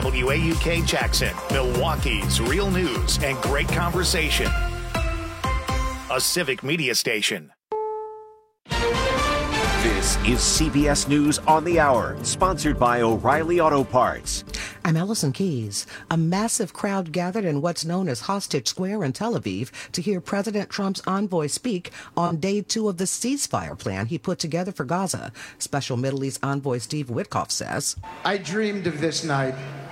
WAUK Jackson, Milwaukee's real news and great conversation. A civic media station. This is CBS News on the Hour, sponsored by O'Reilly Auto Parts. I'm Allison Keyes. A massive crowd gathered in what's known as Hostage Square in Tel Aviv to hear President Trump's envoy speak on day 2 of the ceasefire plan he put together for Gaza. Special Middle East envoy Steve Witkoff says, I dreamed of this night.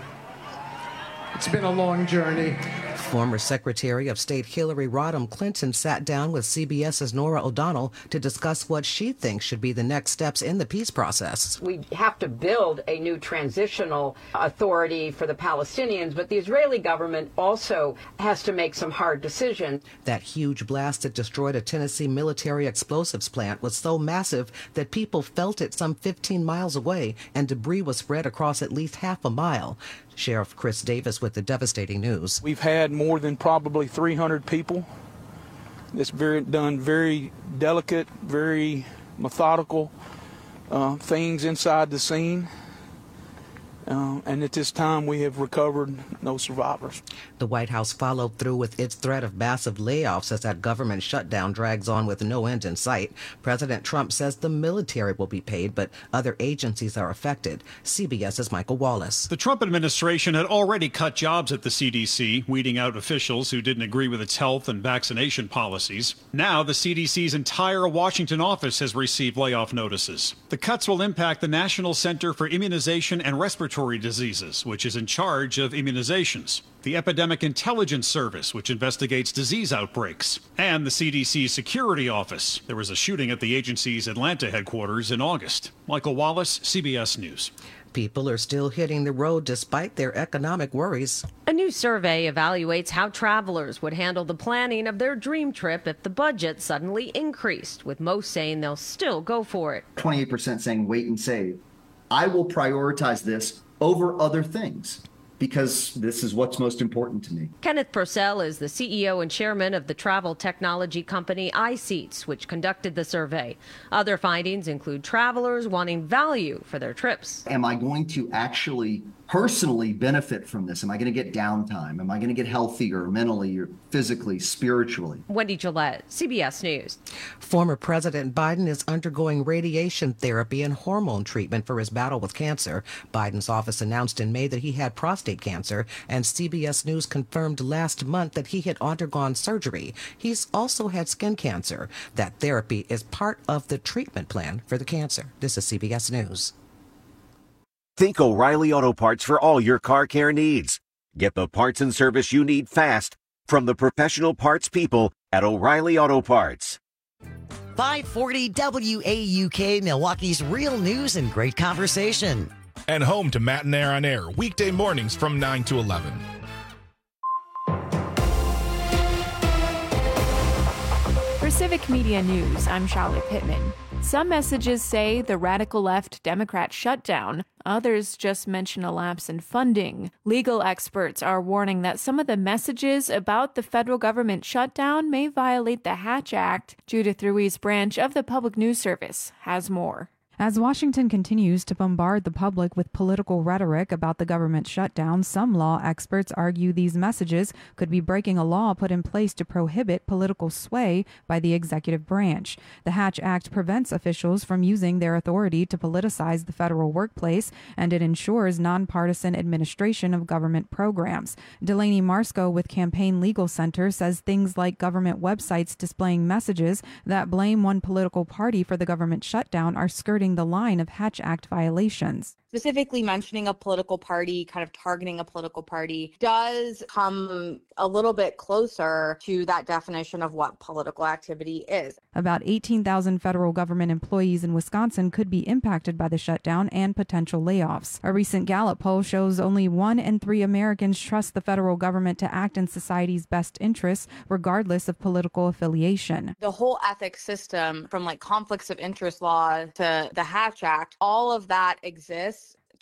It's been a long journey. Former Secretary of State Hillary Rodham Clinton sat down with CBS's Norah O'Donnell to discuss what she thinks should be the next steps in the peace process. We have to build a new transitional authority for the Palestinians, but the Israeli government also has to make some hard decisions. That huge blast that destroyed a Tennessee military explosives plant was so massive that people felt it some 15 miles away, and debris was spread across at least half a mile. Sheriff Chris Davis with the devastating news. We've had more than probably 300 people. It's done very delicate, very methodical things inside the scene. And at this time, we have recovered no survivors. The White House followed through with its threat of massive layoffs as that government shutdown drags on with no end in sight. President Trump says the military will be paid, but other agencies are affected. CBS's Michael Wallace. The Trump administration had already cut jobs at the CDC, weeding out officials who didn't agree with its health and vaccination policies. Now the CDC's entire Washington office has received layoff notices. The cuts will impact the National Center for Immunization and Respiratory Diseases, which is in charge of immunizations, the Epidemic Intelligence Service, which investigates disease outbreaks, and the CDC Security Office. There was a shooting at the agency's Atlanta headquarters in August. Michael Wallace, CBS News. People are still hitting the road despite their economic worries. A new survey evaluates how travelers would handle the planning of their dream trip if the budget suddenly increased, with most saying they'll still go for it. 28% saying wait and save. I will prioritize this over other things because this is what's most important to me. Kenneth Purcell is the CEO and chairman of the travel technology company iSeats, which conducted the survey. Other findings include travelers wanting value for their trips. Am I going to actually personally benefit from this? Am I going to get downtime? Am I going to get healthier mentally or physically, spiritually? Wendy Gillette, CBS News. Former President Biden is undergoing radiation therapy and hormone treatment for his battle with cancer. Biden's office announced in May that he had prostate cancer, and CBS News confirmed last month that he had undergone surgery. He's also had skin cancer. That therapy is part of the treatment plan for the cancer. This is CBS News. Think O'Reilly Auto Parts for all your car care needs. Get the parts and service you need fast from the professional parts people at O'Reilly Auto Parts. 540 WAUK, Milwaukee's real news and great conversation. And home to Matt and Air on Air, weekday mornings from 9 to 11. For Civic Media News, I'm Charlotte Pittman. Some messages say the radical left Democrat shutdown. Others just mention a lapse in funding. Legal experts are warning that some of the messages about the federal government shutdown may violate the Hatch Act. Judith Ruiz Branch of the Public News Service has more. As Washington continues to bombard the public with political rhetoric about the government shutdown, some law experts argue these messages could be breaking a law put in place to prohibit political sway by the executive branch. The Hatch Act prevents officials from using their authority to politicize the federal workplace, and it ensures nonpartisan administration of government programs. Delaney Marsko with Campaign Legal Center says things like government websites displaying messages that blame one political party for the government shutdown are skirting the line of Hatch Act violations. Specifically mentioning a political party, kind of targeting a political party, does come a little bit closer to that definition of what political activity is. About 18,000 federal government employees in Wisconsin could be impacted by the shutdown and potential layoffs. A recent Gallup poll shows only 1 in 3 Americans trust the federal government to act in society's best interests, regardless of political affiliation. The whole ethics system, from like conflicts of interest law to the Hatch Act, all of that exists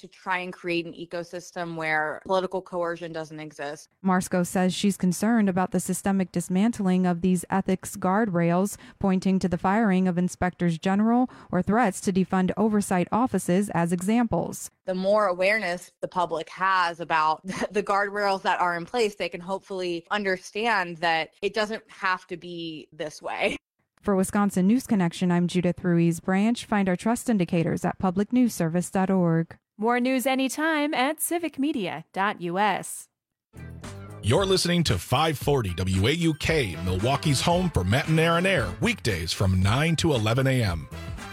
to try and create an ecosystem where political coercion doesn't exist. Marsko says she's concerned about the systemic dismantling of these ethics guardrails, pointing to the firing of inspectors general or threats to defund oversight offices as examples. The more awareness the public has about the guardrails that are in place, they can hopefully understand that it doesn't have to be this way. For Wisconsin News Connection, I'm Judith Ruiz Branch. Find our trust indicators at publicnewsservice.org. More news anytime at civicmedia.us. You're listening to 540 WAUK, Milwaukee's home for Matt and Aaron Air, weekdays from 9 to 11 a.m.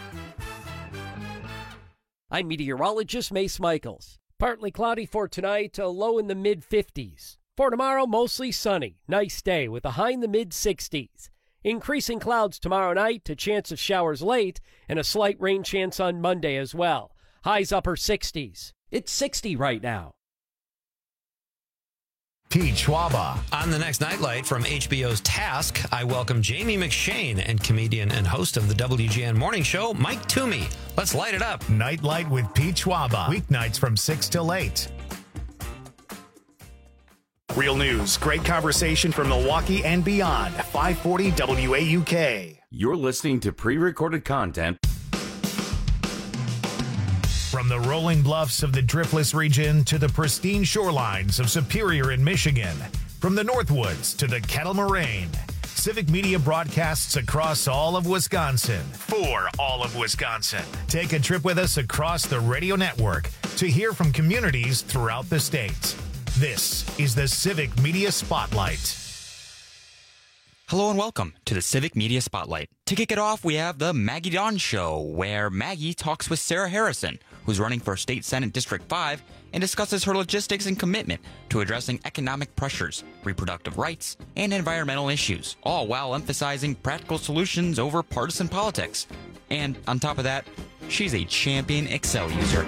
I'm meteorologist Mace Michaels. Partly cloudy for tonight, a low in the mid-50s. For tomorrow, mostly sunny. Nice day with a high in the mid-60s. Increasing clouds tomorrow night, a chance of showers late, and a slight rain chance on Monday as well. Highs upper 60s. It's 60 right now. Pete Schwaba. On the next Nightlight from HBO's Task, I welcome Jamie McShane and comedian and host of the WGN Morning Show, Mike Toomey. Let's light it up. Nightlight with Pete Schwaba. Weeknights from 6 till 8. Real news, great conversation from Milwaukee and beyond. 540 WAUK. You're listening to pre-recorded content. From the rolling bluffs of the Driftless region to the pristine shorelines of Superior in Michigan, from the Northwoods to the Kettle Moraine, Civic Media broadcasts across all of Wisconsin for all of Wisconsin. Take a trip with us across the radio network to hear from communities throughout the state. This is the Civic Media Spotlight. Hello and welcome to the Civic Media Spotlight. To kick it off, we have the Maggie Dawn Show, where Maggie talks with Sarah Harrison, who's running for State Senate District 5, and discusses her logistics and commitment to addressing economic pressures, reproductive rights, and environmental issues, all while emphasizing practical solutions over partisan politics. And on top of that, she's a champion Excel user.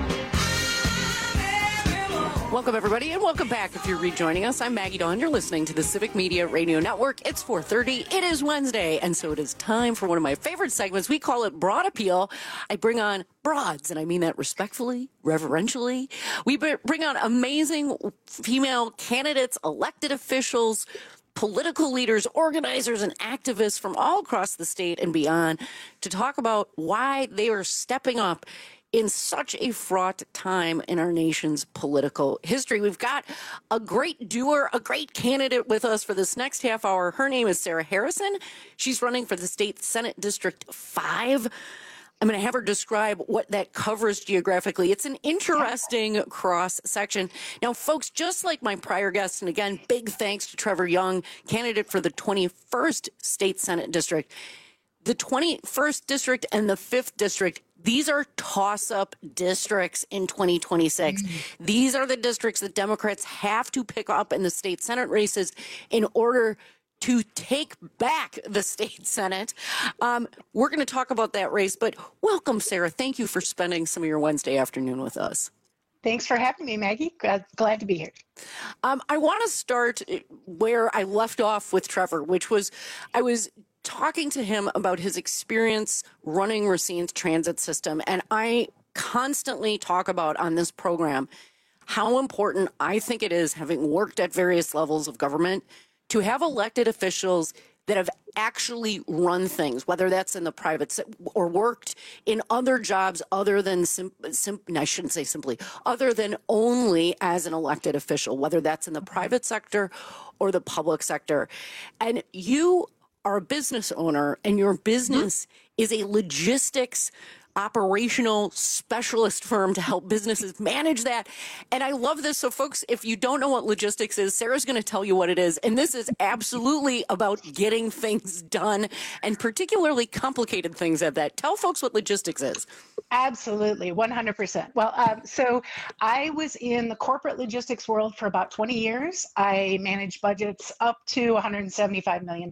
Welcome, everybody, and welcome back if you're rejoining us. I'm Maggie Dawn. You're listening to the Civic Media Radio Network. It's 4:30. It is Wednesday, and so it is time for one of my favorite segments. We call it Broad Appeal. I bring on broads, and I mean that respectfully, reverentially. We bring on amazing female candidates, elected officials, political leaders, organizers, and activists from all across the state and beyond to talk about why they are stepping up in such a fraught time in our nation's political history. We've got a great doer, a great candidate with us for this next half hour. Her name is Sarah Harrison. She's running for the State Senate District 5. I'm going to have her describe what that covers geographically. It's an interesting cross section. Now, folks, just like my prior guests, and again, big thanks to Trevor Young, candidate for the 21st State Senate District. The 21st District and the 5th District, these are toss-up districts in 2026. These are the districts that Democrats have to pick up in the state Senate races in order to take back the state Senate. We're going to talk about that race, but welcome, Sarah. Thank you for spending some of your Wednesday afternoon with us. Thanks for having me, Maggie. Glad to be here. I want to start where I left off with Trevor, which was I was talking to him about his experience running Racine's transit system. And I constantly talk about on this program how important I think it is, having worked at various levels of government, to have elected officials that have actually run things, whether that's in the private or worked in other jobs other than I shouldn't say simply, other than only as an elected official, whether that's in the private sector or the public sector. And you are a business owner, and your business is a logistics operational specialist firm to help businesses manage that. And I love this. So folks, if you don't know what logistics is, Sarah's going to tell you what it is. And this is absolutely about getting things done, and particularly complicated things at that. Tell folks what logistics is. Absolutely, 100%. Well, so I was in the corporate logistics world for about 20 years. I managed budgets up to $175 million.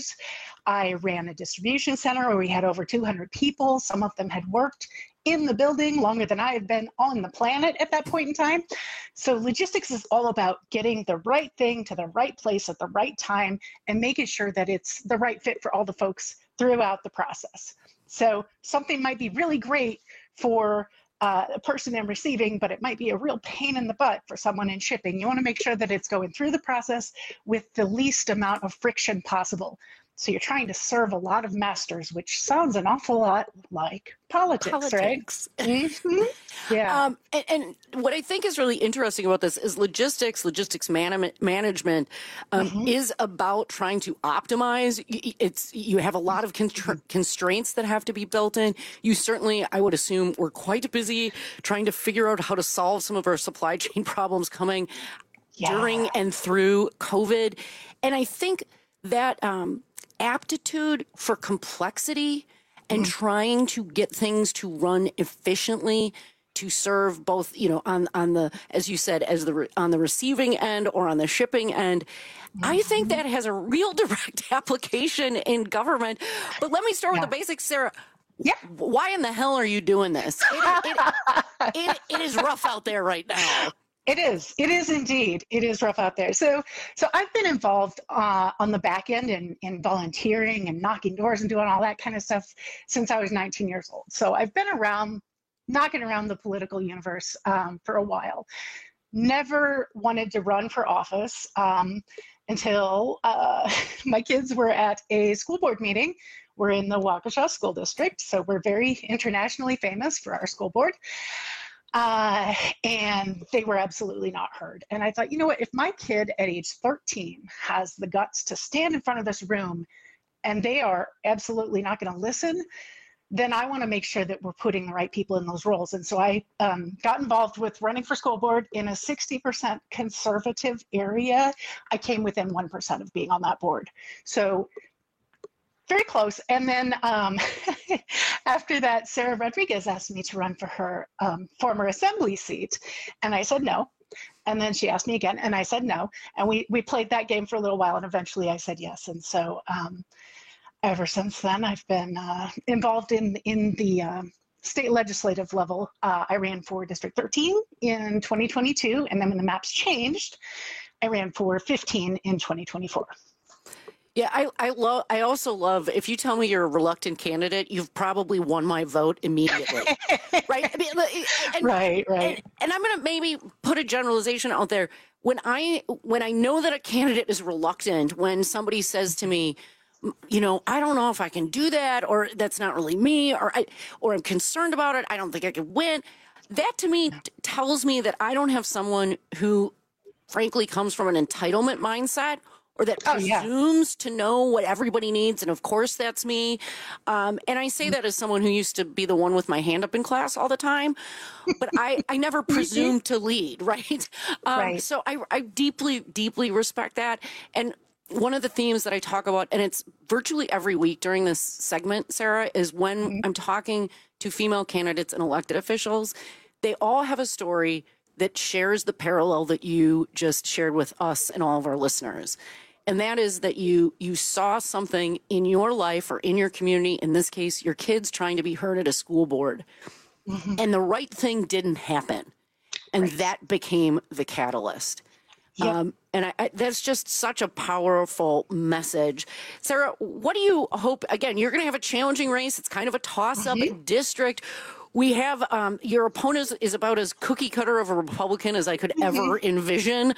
I ran a distribution center where we had over 200 people. Some of them had worked in the building longer than I had been on the planet at that point in time. So logistics is all about getting the right thing to the right place at the right time and making sure that it's the right fit for all the folks throughout the process. So something might be really great for a person in receiving, but it might be a real pain in the butt for someone in shipping. You want to make sure that it's going through the process with the least amount of friction possible. So you're trying to serve a lot of masters, which sounds an awful lot like politics. Right? Mm-hmm. Yeah. And what I think is really interesting about this is logistics management is about trying to optimize. You have a lot of constraints that have to be built in. You certainly, I would assume, were quite busy trying to figure out how to solve some of our supply chain problems coming during and through COVID. And I think that aptitude for complexity and trying to get things to run efficiently to serve both, on the, as you said, on the receiving end or on the shipping end. I think that has a real direct application in government. But let me start with the basics, Sarah. Yeah. Why in the hell are you doing this? It is rough out there right now. It is. It is indeed. It is rough out there. So I've been involved on the back end in volunteering and knocking doors and doing all that kind of stuff since I was 19 years old. So I've been knocking around the political universe for a while. Never wanted to run for office until my kids were at a school board meeting. We're in the Waukesha School District, so we're very internationally famous for our school board. And they were absolutely not heard. And I thought, you know what, if my kid at age 13 has the guts to stand in front of this room and they are absolutely not going to listen, then I want to make sure that we're putting the right people in those roles. And so I got involved with running for school board in a 60% conservative area. I came within 1% of being on that board. So very close. And then after that, Sarah Rodriguez asked me to run for her former assembly seat. And I said no. And then she asked me again, and I said no. And we played that game for a little while, and eventually I said yes. And so ever since then, I've been involved in the state legislative level. I ran for District 13 in 2022, and then when the maps changed, I ran for 15 in 2024. Yeah, I also love, if you tell me you're a reluctant candidate, you've probably won my vote immediately. Right? I mean, right. And I'm going to maybe put a generalization out there. When I know that a candidate is reluctant, when somebody says to me, I don't know if I can do that, or that's not really me, or I'm concerned about it, I don't think I can win. That to me tells me that I don't have someone who frankly comes from an entitlement mindset, or that presumes to know what everybody needs. And of course, that's me. And I say that as someone who used to be the one with my hand up in class all the time. But I never presumed to lead, right? So I deeply, deeply respect that. And one of the themes that I talk about, and it's virtually every week during this segment, Sarah, is when I'm talking to female candidates and elected officials, they all have a story that shares the parallel that you just shared with us and all of our listeners. And that is that you saw something in your life or in your community, in this case, your kids trying to be heard at a school board, and the right thing didn't happen. And that became the catalyst. Yep. And that's just such a powerful message. Sarah, what do you hope? Again, you're going to have a challenging race. It's kind of a toss-up district. We have your opponent is about as cookie cutter of a Republican as I could ever envision.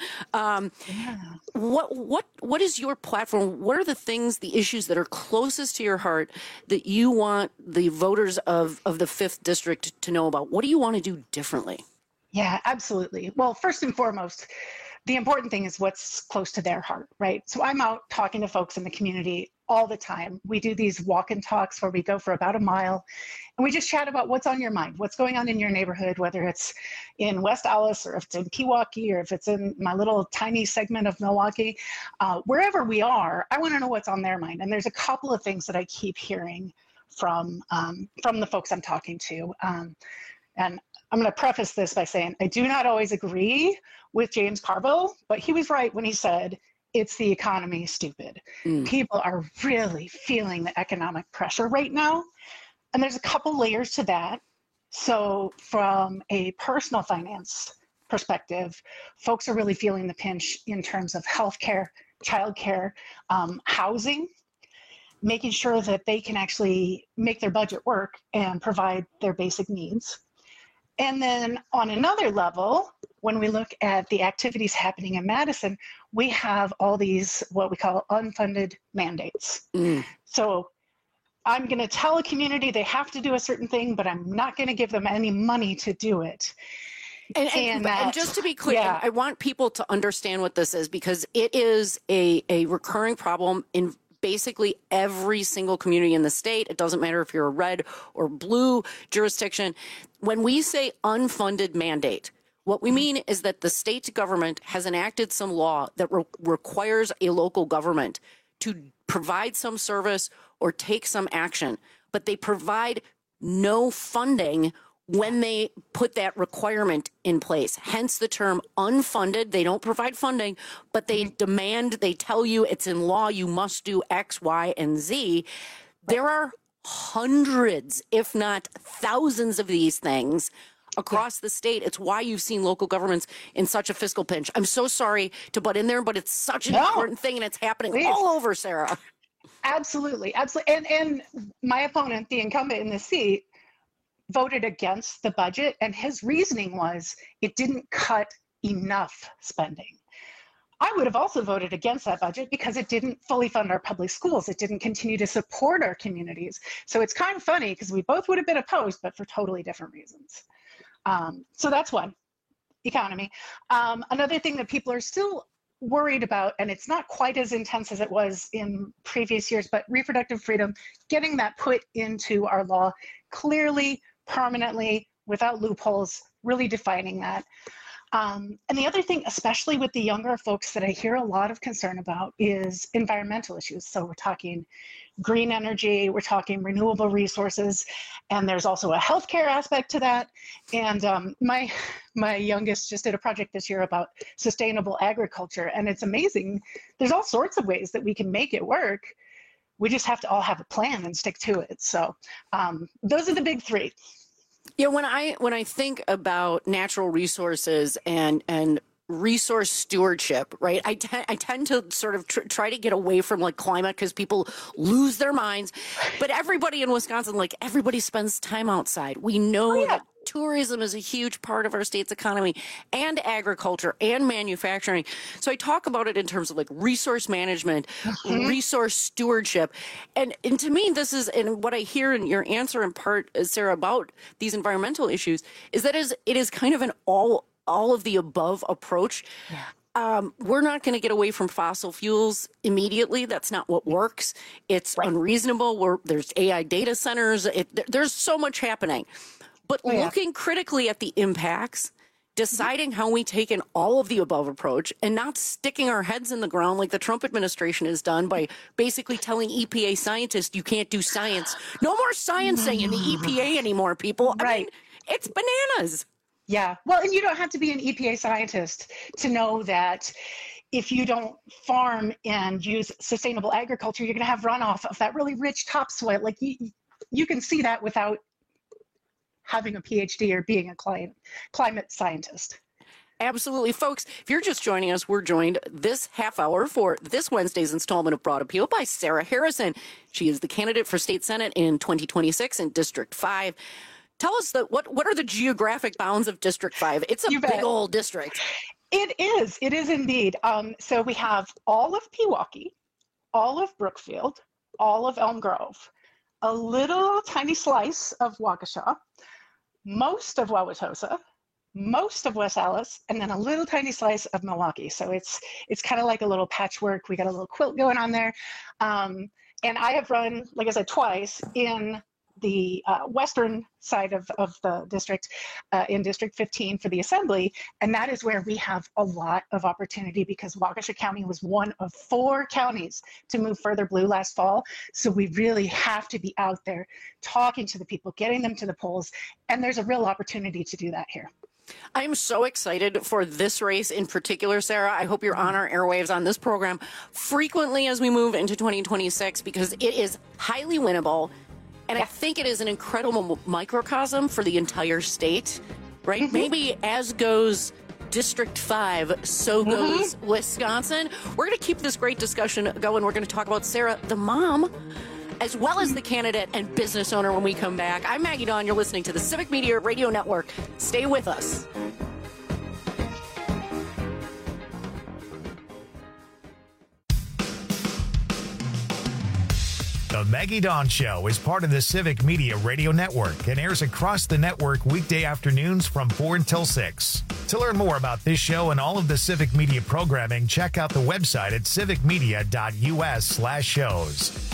What is your platform? What are the things, the issues that are closest to your heart that you want the voters of the 5th District to know about? What do you want to do differently? Yeah, absolutely. Well, first and foremost, the important thing is what's close to their heart, right? So I'm out talking to folks in the community all the time. We do these walk and talks where we go for about a mile and we just chat about what's on your mind, what's going on in your neighborhood, whether it's in West Allis or if it's in Pewaukee or if it's in my little tiny segment of Milwaukee. Wherever we are, I want to know what's on their mind. And there's a couple of things that I keep hearing from the folks I'm talking to. And I'm going to preface this by saying I do not always agree with James Carville, but he was right when he said, it's the economy, stupid. People are really feeling the economic pressure right now. And there's a couple layers to that. So from a personal finance perspective, folks are really feeling the pinch in terms of healthcare, childcare, housing, making sure that they can actually make their budget work and provide their basic needs. And then on another level, when we look at the activities happening in Madison, we have all these what we call unfunded mandates. So I'm going to tell a community they have to do a certain thing, but I'm not going to give them any money to do it. And just to be clear, I want people to understand what this is, because it is a recurring problem in basically every single community in the state. It doesn't matter if you're a red or blue jurisdiction. When we say unfunded mandate, what we mean is that the state government has enacted some law that requires a local government to provide some service or take some action, but they provide no funding when they put that requirement in place. Hence the term unfunded. They don't provide funding, but they demand, they tell you it's in law, you must do X, Y, and Z. There are hundreds, if not thousands of these things across the state. It's why you've seen local governments in such a fiscal pinch. I'm so sorry to butt in there, but it's such an important thing, and it's happening all over, Sarah. Absolutely. Absolutely. And my opponent, the incumbent in the seat, voted against the budget, and his reasoning was it didn't cut enough spending. I would have also voted against that budget because it didn't fully fund our public schools. It didn't continue to support our communities. So it's kind of funny because we both would have been opposed, but for totally different reasons. So that's one, economy. Another thing that people are still worried about, and it's not quite as intense as it was in previous years, but reproductive freedom, getting that put into our law clearly, permanently, without loopholes, really defining that. And the other thing, especially with the younger folks that I hear a lot of concern about, is environmental issues. So we're talking green energy, we're talking renewable resources, and there's also a healthcare aspect to that. And my youngest just did a project this year about sustainable agriculture, and it's amazing. There's all sorts of ways that we can make it work. We just have to all have a plan and stick to it. So those are the big three. Yeah, when I think about natural resources and resource stewardship, right? I tend to sort of try to get away from like climate because people lose their minds. But everybody in Wisconsin, like everybody spends time outside. We know that tourism is a huge part of our state's economy, and agriculture and manufacturing. So I talk about it in terms of like resource management, resource stewardship. And to me, this is, and what I hear in your answer in part, Sarah, about these environmental issues is that it is kind of an all of the above approach. We're not going to get away from fossil fuels immediately. That's not what works. It's unreasonable. There's AI data centers. There's so much happening. But looking critically at the impacts, deciding how we take an all of the above approach, and not sticking our heads in the ground like the Trump administration has done by basically telling EPA scientists you can't do science. No more sciencing in the EPA anymore, people. I mean, it's bananas. Yeah. Well, and you don't have to be an EPA scientist to know that if you don't farm and use sustainable agriculture, you're going to have runoff of that really rich topsoil. Like you can see that without having a PhD or being a climate scientist. Absolutely. Folks, if you're just joining us, we're joined this half hour for this Wednesday's installment of Broad Appeal by Sarah Harrison. She is the candidate for state senate in 2026 in District 5. Tell us what are the geographic bounds of District 5? It's a big old district. It is indeed. So we have all of Pewaukee, all of Brookfield, all of Elm Grove, a little tiny slice of Waukesha, most of Wauwatosa, most of West Allis, and then a little tiny slice of Milwaukee. So it's kind of like a little patchwork. We got a little quilt going on there. And I have run, like I said, twice in the western side of the district, in District 15 for the Assembly, and that is where we have a lot of opportunity because Waukesha County was one of 4 counties to move further blue last fall. So we really have to be out there talking to the people, getting them to the polls, and there's a real opportunity to do that here. I'm so excited for this race in particular, Sarah. I hope you're on our airwaves on this program frequently as we move into 2026 because it is highly winnable. And I think it is an incredible microcosm for the entire state, right? Maybe as goes District 5, so goes Wisconsin. We're going to keep this great discussion going. We're going to talk about Sarah, the mom, as well as the candidate and business owner when we come back. I'm Maggie Dawn. You're listening to the Civic Media Radio Network. Stay with us. The Maggie Dawn Show is part of the Civic Media Radio Network and airs across the network weekday afternoons from 4 until 6. To learn more about this show and all of the Civic Media programming, check out the website at civicmedia.us/shows.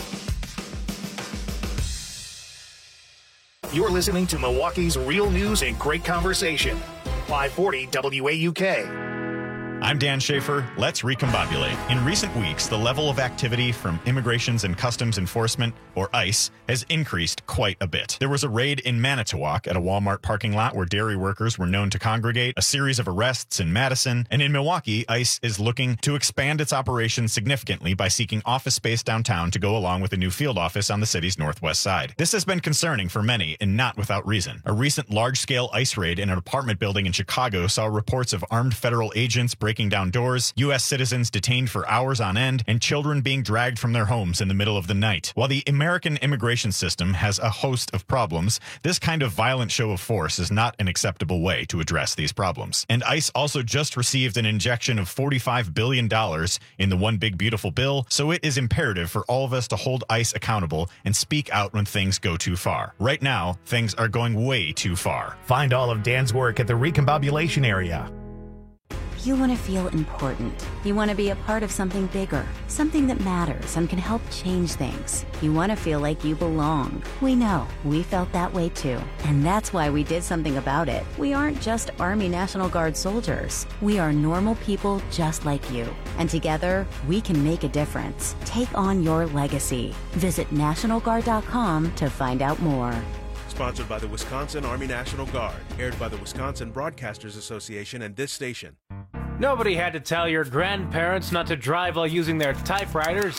You're listening to Milwaukee's real news and great conversation. 540 WAUK. I'm Dan Schaefer. Let's recombobulate. In recent weeks, the level of activity from Immigrations and Customs Enforcement, or ICE, has increased quite a bit. There was a raid in Manitowoc at a Walmart parking lot where dairy workers were known to congregate, a series of arrests in Madison, and in Milwaukee, ICE is looking to expand its operations significantly by seeking office space downtown to go along with a new field office on the city's northwest side. This has been concerning for many, and not without reason. A recent large-scale ICE raid in an apartment building in Chicago saw reports of armed federal agents breaking down doors, U.S. citizens detained for hours on end, and children being dragged from their homes in the middle of the night. While the American immigration system has a host of problems, this kind of violent show of force is not an acceptable way to address these problems. And ICE also just received an injection of $45 billion in the One Big Beautiful Bill, so it is imperative for all of us to hold ICE accountable and speak out when things go too far. Right now, things are going way too far. Find all of Dan's work at the Recombobulation area. You want to feel important. You want to be a part of something bigger, something that matters and can help change things. You want to feel like you belong. We know. We felt that way too. And that's why we did something about it. We aren't just Army National Guard soldiers. We are normal people just like you. And together, we can make a difference. Take on your legacy. Visit NationalGuard.com to find out more. Sponsored by the Wisconsin Army National Guard. Aired by the Wisconsin Broadcasters Association and this station. Nobody had to tell your grandparents not to drive while using their typewriters.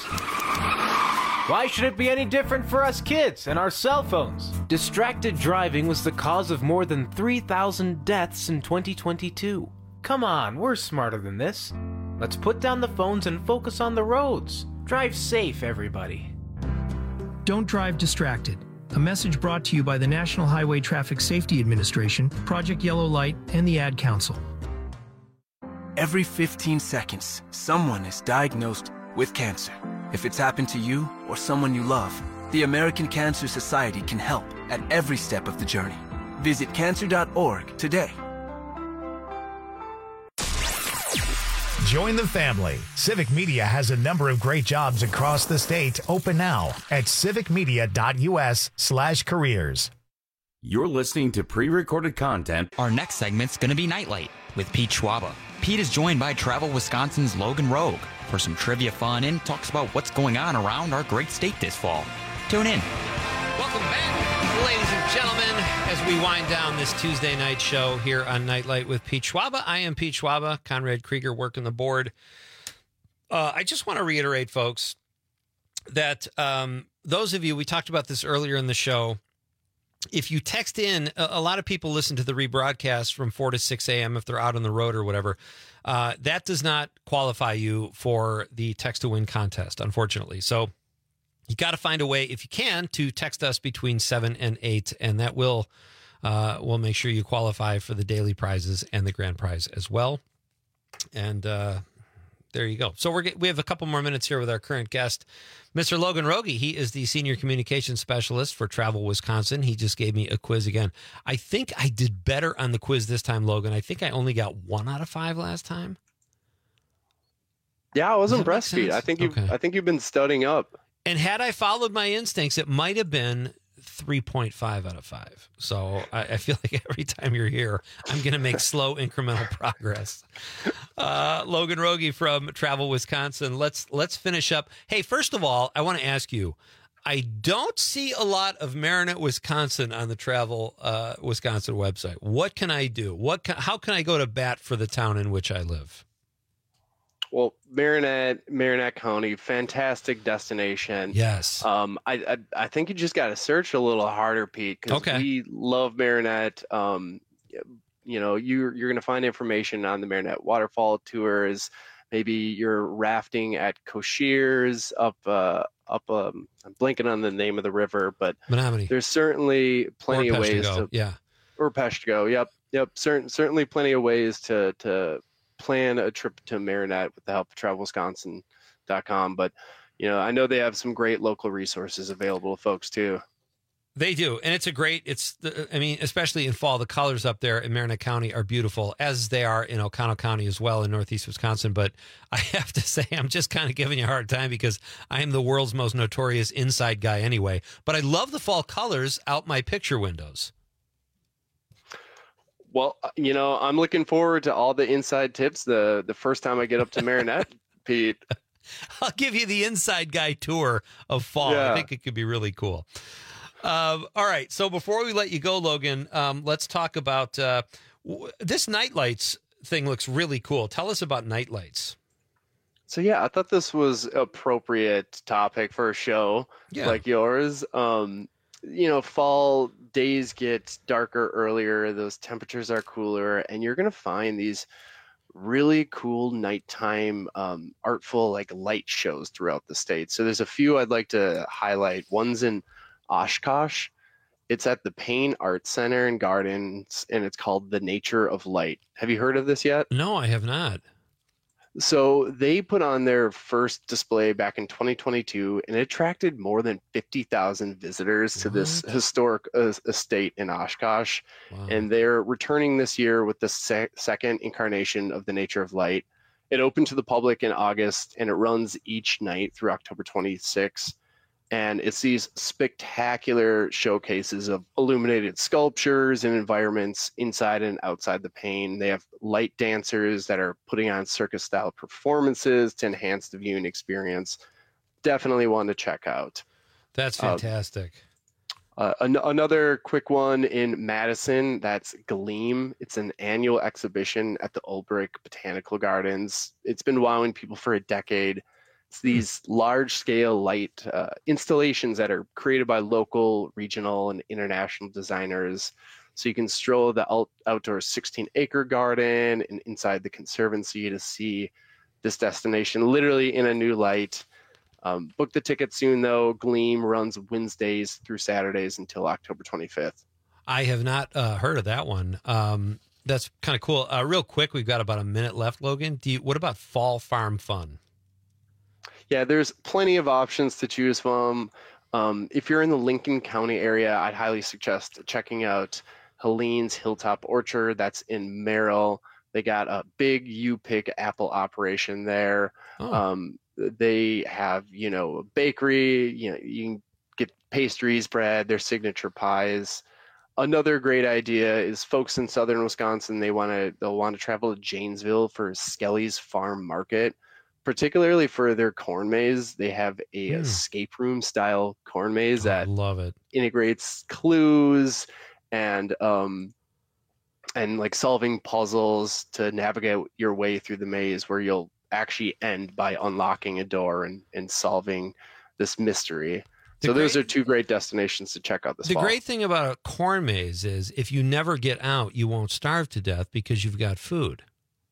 Why should it be any different for us kids and our cell phones? Distracted driving was the cause of more than 3,000 deaths in 2022. Come on, we're smarter than this. Let's put down the phones and focus on the roads. Drive safe, everybody. Don't drive distracted. A message brought to you by the National Highway Traffic Safety Administration, Project Yellow Light, and the Ad Council. Every 15 seconds, someone is diagnosed with cancer. If it's happened to you or someone you love, the American Cancer Society can help at every step of the journey. Visit cancer.org today. Join the family. Civic Media has a number of great jobs across the state open now at civicmedia.us/careers. You're listening to pre-recorded content. Our next segment's going to be Nightlight with Pete Schwaba. Pete is joined by Travel Wisconsin's Logan Rogue for some trivia fun and talks about what's going on around our great state this fall. Tune in. Welcome back, ladies and gentlemen, as we wind down this Tuesday night show here on Nightlight with Pete Schwaba. I am Pete Schwaba, Conrad Krieger working the board. I just want to reiterate, folks, that those of you, we talked about this earlier in the show, if you text in, a lot of people listen to the rebroadcast from 4 to 6 a.m. if they're out on the road or whatever. That does not qualify you for the text to win contest, unfortunately. So you got to find a way, if you can, to text us between 7 and 8, and that will make sure you qualify for the daily prizes and the grand prize as well. And there you go. So we have a couple more minutes here with our current guest, Mr. Logan Rogie. He is the Senior Communications Specialist for Travel Wisconsin. He just gave me a quiz again. I think I did better on the quiz this time, Logan. I think I only got 1 out of 5 last time. Yeah, I was impressed, Pete. I think you've been studying up. And had I followed my instincts, it might have been 3.5 out of 5. So I feel like every time you're here, I'm going to make slow incremental progress. Logan Rogie from Travel Wisconsin. Let's finish up. Hey, first of all, I want to ask you, I don't see a lot of Marinette, Wisconsin on the Travel Wisconsin website. What can I do? How can I go to bat for the town in which I live? Well, Marinette County, fantastic destination. Yes. I think you just got to search a little harder, Pete, because we love Marinette. You're going to find information on the Marinette waterfall tours, maybe you're rafting at Cocchiers up I'm blanking on the name of the river, but Menominee. There's certainly plenty of ways to or Peshtigo. Yep. Certainly plenty of ways to plan a trip to Marinette with the help of TravelWisconsin.com. But I know they have some great local resources available to folks too. They do, and especially in fall, the colors up there in Marinette County are beautiful, as they are in Oconto County as well in northeast Wisconsin. But I have to say, I'm just kind of giving you a hard time because I am the world's most notorious inside guy anyway. But I love the fall colors out my picture windows. Well, I'm looking forward to all the inside tips the first time I get up to Marinette, Pete. I'll give you the inside guy tour of fall. Yeah. I think it could be really cool. All right. So before we let you go, Logan, let's talk about this Nightlights thing. Looks really cool. Tell us about Nightlights. So, I thought this was appropriate topic for a show like yours. Fall days get darker earlier. Those temperatures are cooler, and you're going to find these really cool nighttime artful light shows throughout the state. So there's a few I'd like to highlight. One's in Oshkosh. It's at the Payne Art Center and Gardens, and it's called The Nature of Light. Have you heard of this yet? No, I have not. So they put on their first display back in 2022, and it attracted more than 50,000 visitors to this historic estate in Oshkosh. Wow. And they're returning this year with the second incarnation of The Nature of Light. It opened to the public in August, and it runs each night through October 26th. And it's these spectacular showcases of illuminated sculptures and environments inside and outside the Payne. They have light dancers that are putting on circus-style performances to enhance the viewing experience. Definitely one to check out. That's fantastic. Another quick one in Madison, that's Gleam. It's an annual exhibition at the Ulbrich Botanical Gardens. It's been wowing people for a decade. It's these large-scale light installations that are created by local, regional, and international designers. So you can stroll the outdoor 16-acre garden and inside the conservancy to see this destination literally in a new light. Book the ticket soon, though. Gleam runs Wednesdays through Saturdays until October 25th. I have not heard of that one. That's kind of cool. Real quick, we've got about a minute left, Logan. What about Fall Farm Fun? Yeah, there's plenty of options to choose from. If you're in the Lincoln County area, I'd highly suggest checking out Helene's Hilltop Orchard. That's in Merrill. They got a big U-Pick apple operation there. They have, a bakery. You can get pastries, bread, their signature pies. Another great idea is folks in southern Wisconsin. They'll want to travel to Janesville for Skelly's Farm Market. Particularly for their corn maze, they have a escape room style corn maze that love it. Integrates clues and solving puzzles to navigate your way through the maze, where you'll actually end by unlocking a door and solving this mystery. Those are two great destinations to check out this fall. The great thing about a corn maze is if you never get out, you won't starve to death because you've got food.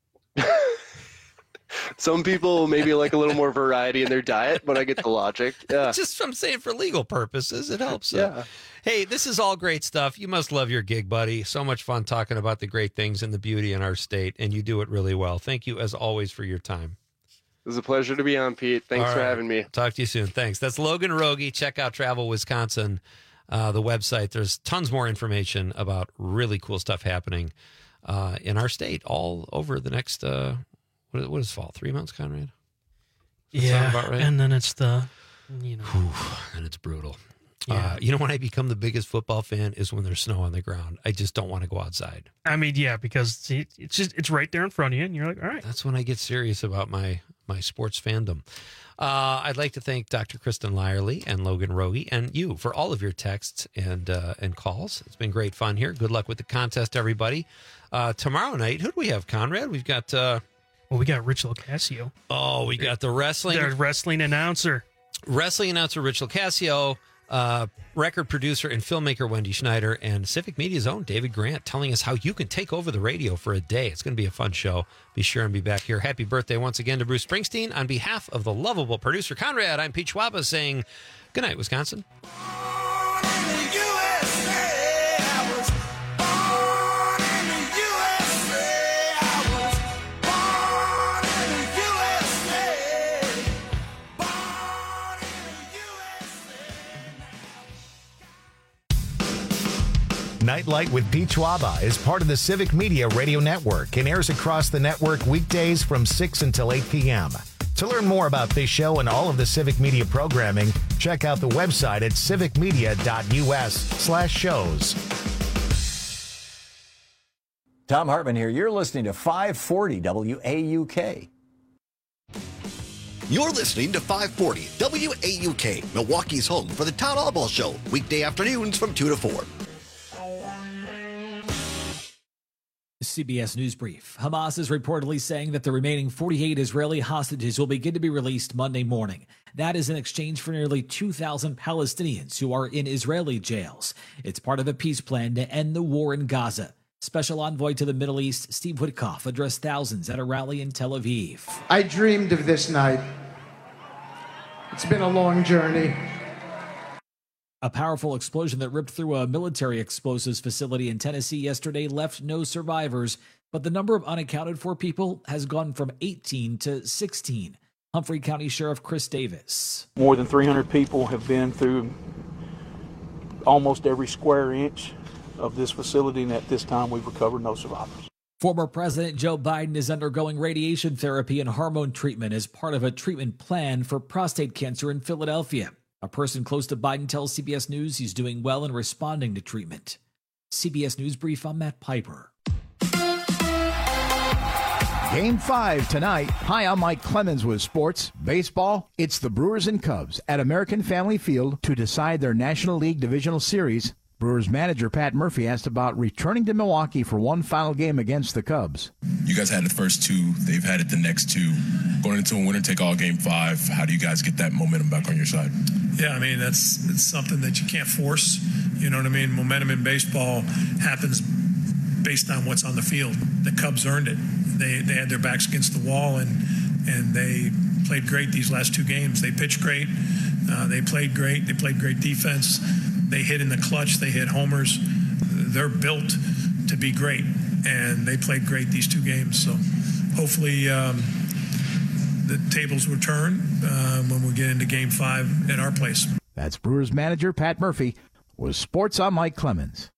Some people maybe like a little more variety in their diet, but I get the logic. Yeah. Just I'm saying for legal purposes, it helps. Yeah. Hey, this is all great stuff. You must love your gig, buddy. So much fun talking about the great things and the beauty in our state, and you do it really well. Thank you, as always, for your time. It was a pleasure to be on, Pete. Thanks for having me. Talk to you soon. Thanks. That's Logan Rogie. Check out Travel Wisconsin, the website. There's tons more information about really cool stuff happening in our state all over the next what is fall? 3 months, Conrad? Yeah, about right? And then it's and it's brutal. Yeah. When I become the biggest football fan is when there's snow on the ground. I just don't want to go outside. I mean, yeah, because it's right there in front of you, and you're like, all right. That's when I get serious about my sports fandom. I'd like to thank Dr. Kristen Lyerly and Logan Rogie and you for all of your texts and calls. It's been great fun here. Good luck with the contest, everybody. Tomorrow night, who do we have, Conrad? We've got... we got Rich LoCascio. Oh, we got the wrestling announcer. Wrestling announcer Rich LoCascio. record producer and filmmaker Wendy Schneider, and Civic Media's own David Grant telling us how you can take over the radio for a day. It's going to be a fun show. Be sure and be back here. Happy birthday once again to Bruce Springsteen. On behalf of the lovable producer Conrad, I'm Pete Schwaba saying good night, Wisconsin. Nightlight with Pete Schwaba is part of the Civic Media Radio Network and airs across the network weekdays from 6 until 8 p.m. To learn more about this show and all of the Civic Media programming, check out the website at civicmedia.us/shows. Tom Hartman here. You're listening to 540 WAUK. You're listening to 540 WAUK, Milwaukee's home for the Todd Albaugh Show, weekday afternoons from 2 to 4. CBS News Brief. Hamas is reportedly saying that the remaining 48 Israeli hostages will begin to be released Monday morning. That is in exchange for nearly 2,000 Palestinians who are in Israeli jails. It's part of a peace plan to end the war in Gaza. Special envoy to the Middle East, Steve Witkoff, addressed thousands at a rally in Tel Aviv. I dreamed of this night. It's been a long journey. A powerful explosion that ripped through a military explosives facility in Tennessee yesterday left no survivors, but the number of unaccounted for people has gone from 18 to 16. Humphrey County Sheriff Chris Davis. More than 300 people have been through almost every square inch of this facility, and at this time we've recovered no survivors. Former President Joe Biden is undergoing radiation therapy and hormone treatment as part of a treatment plan for prostate cancer in Philadelphia. A person close to Biden tells CBS News he's doing well and responding to treatment. CBS News Brief, I'm Matt Piper. Game 5 tonight. Hi, I'm Mike Clemens with sports. Baseball, it's the Brewers and Cubs at American Family Field to decide their National League Divisional Series. Brewers manager Pat Murphy asked about returning to Milwaukee for one final game against the Cubs. You guys had the first two. They've had it the next two. Going into a winner-take-all Game 5, how do you guys get that momentum back on your side? Yeah, I mean, it's something that you can't force. You know what I mean? Momentum in baseball happens based on what's on the field. The Cubs earned it. They had their backs against the wall, and they played great these last two games. They pitched great. They played great. They played great defense. They hit in the clutch. They hit homers. They're built to be great, and they played great these two games. So hopefully the tables will turn when we get into Game 5 at our place. That's Brewers manager Pat Murphy. With sports, I'm Mike Clemens.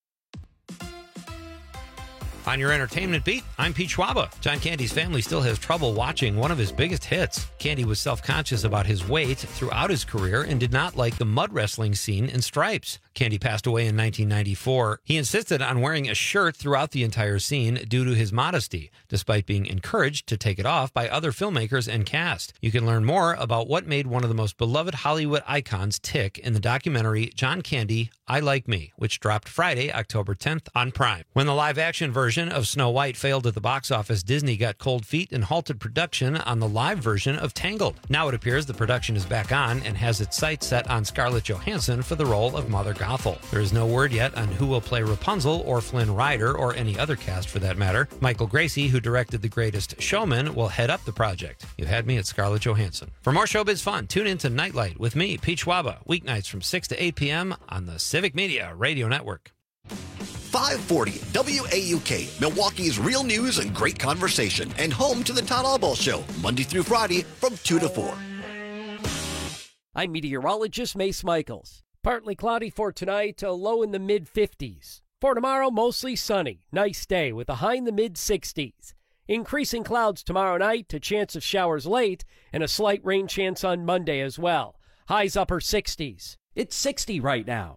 On your entertainment beat, I'm Pete Schwaba. John Candy's family still has trouble watching one of his biggest hits. Candy was self-conscious about his weight throughout his career and did not like the mud wrestling scene in Stripes. Candy passed away in 1994. He insisted on wearing a shirt throughout the entire scene due to his modesty, despite being encouraged to take it off by other filmmakers and cast. You can learn more about what made one of the most beloved Hollywood icons tick in the documentary John Candy, I Like Me, which dropped Friday, October 10th on Prime. When the live-action version of Snow White failed at the box office, Disney got cold feet and halted production on the live version of Tangled. Now it appears the production is back on and has its sights set on Scarlett Johansson for the role of Mother Gothel. There is no word yet on who will play Rapunzel or Flynn Rider or any other cast for that matter. Michael Gracie, who directed The Greatest Showman, will head up the project. You had me at Scarlett Johansson. For more showbiz fun, tune in to Nightlight with me, Pete Schwaba, weeknights from 6 to 8 p.m. on the Civic Media Radio Network. 540 WAUK, Milwaukee's real news and great conversation, and home to the Todd Albaugh Show, Monday through Friday from 2 to 4. I'm meteorologist Mace Michaels. Partly cloudy for tonight, a low in the mid-50s. For tomorrow, mostly sunny. Nice day with a high in the mid-60s. Increasing clouds tomorrow night, a chance of showers late, and a slight rain chance on Monday as well. Highs upper 60s. It's 60 right now.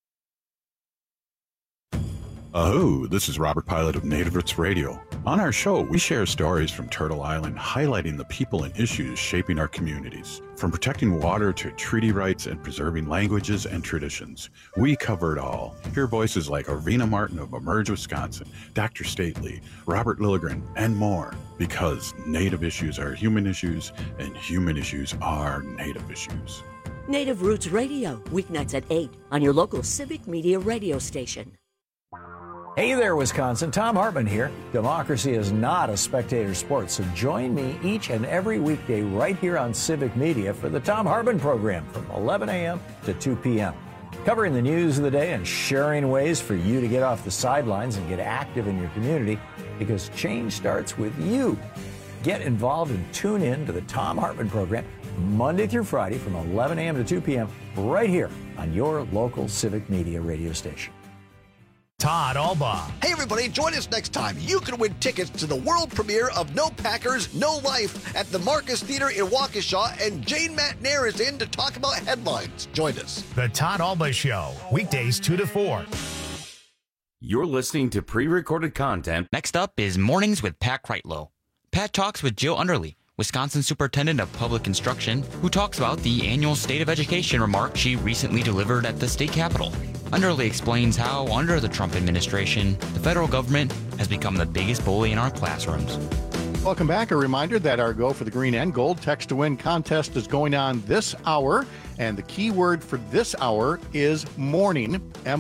Oh, this is Robert Pilot of Native Roots Radio. On our show, we share stories from Turtle Island highlighting the people and issues shaping our communities. From protecting water to treaty rights and preserving languages and traditions, we cover it all. Hear voices like Arvina Martin of Emerge, Wisconsin, Dr. Stately, Robert Lilligren, and more. Because Native issues are human issues, and human issues are Native issues. Native Roots Radio, weeknights at 8 on your local Civic Media radio station. Hey there, Wisconsin. Tom Hartman here. Democracy is not a spectator sport, so join me each and every weekday right here on Civic Media for the Tom Hartman program from 11 a.m. to 2 p.m. Covering the news of the day and sharing ways for you to get off the sidelines and get active in your community, because change starts with you. Get involved and tune in to the Tom Hartman program Monday through Friday from 11 a.m. to 2 p.m. right here on your local Civic Media radio station. Todd Albaugh. Hey, everybody, join us next time. You can win tickets to the world premiere of No Packers, No Life at the Marcus Theater in Waukesha, and Jane Matnair is in to talk about headlines. Join us. The Todd Albaugh Show, weekdays 2 to 4. You're listening to pre-recorded content. Next up is Mornings with Pat Kreitlow. Pat talks with Jill Underly, Wisconsin Superintendent of Public Instruction, who talks about the annual State of Education remark she recently delivered at the state capitol. Underly explains how, under the Trump administration, the federal government has become the biggest bully in our classrooms. Welcome back. A reminder that our Go for the Green and Gold Text to Win contest is going on this hour. And the key word for this hour is morning,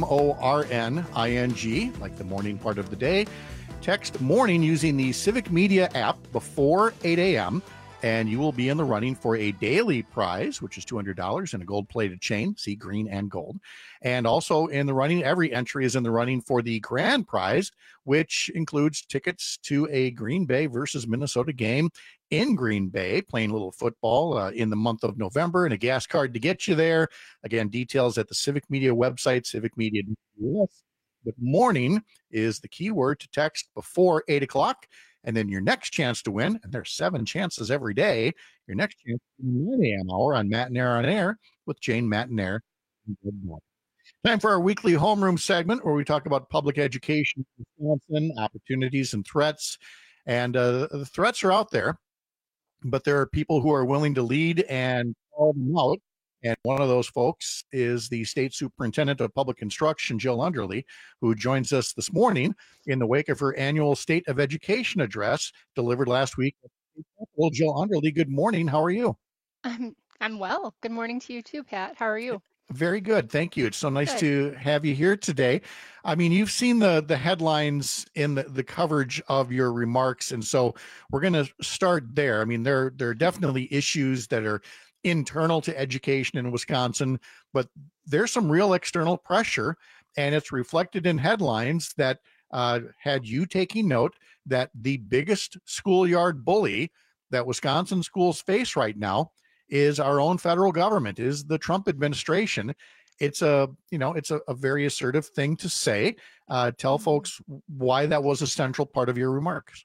morning, like the morning part of the day. Text morning using the Civic Media app before 8 a.m. And you will be in the running for a daily prize, which is $200 and a gold-plated chain, see green and gold. And also in the running, every entry is in the running for the grand prize, which includes tickets to a Green Bay versus Minnesota game in Green Bay, playing a little football in the month of November, and a gas card to get you there. Again, details at the Civic Media website, civicmedia.us. But morning is the key word to text before 8 o'clock. And then your next chance to win, and there's 7 chances every day, your next chance in the 9 a.m. hour on Matt Nair on Air with Jane Matnair. Time for our weekly homeroom segment where we talk about public education in Wisconsin, opportunities and threats. And the threats are out there, but there are people who are willing to lead and call them out. And one of those folks is the State Superintendent of Public Instruction, Jill Underly, who joins us this morning in the wake of her annual State of Education address delivered last week. Well, Jill Underly, good morning. How are you? I'm well. Good morning to you too, Pat. How are you? Very good. Thank you. It's so nice to have you here today. I mean, you've seen the headlines in the coverage of your remarks. And so we're going to start there. I mean, there are definitely issues that are internal to education in Wisconsin, but there's some real external pressure, and it's reflected in headlines that had you taking note that the biggest schoolyard bully that Wisconsin schools face right now is our own federal government, is the Trump administration. It's a very assertive thing to say. Tell folks why that was a central part of your remarks.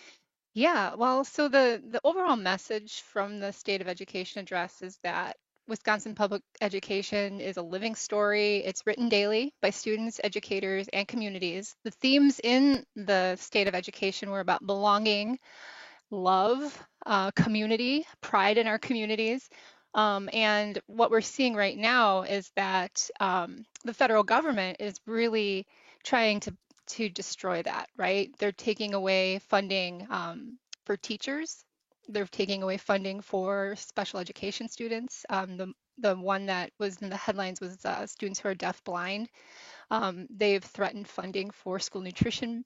Yeah, well, so the overall message from the State of Education address is that Wisconsin public education is a living story. It's written daily by students, educators, and communities. The themes in the State of Education were about belonging, love, community, pride in our communities. And what we're seeing right now is that the federal government is really trying to destroy that, right? They're taking away funding for teachers. They're taking away funding for special education students. The one that was in the headlines was students who are deaf-blind. They've threatened funding for school nutrition,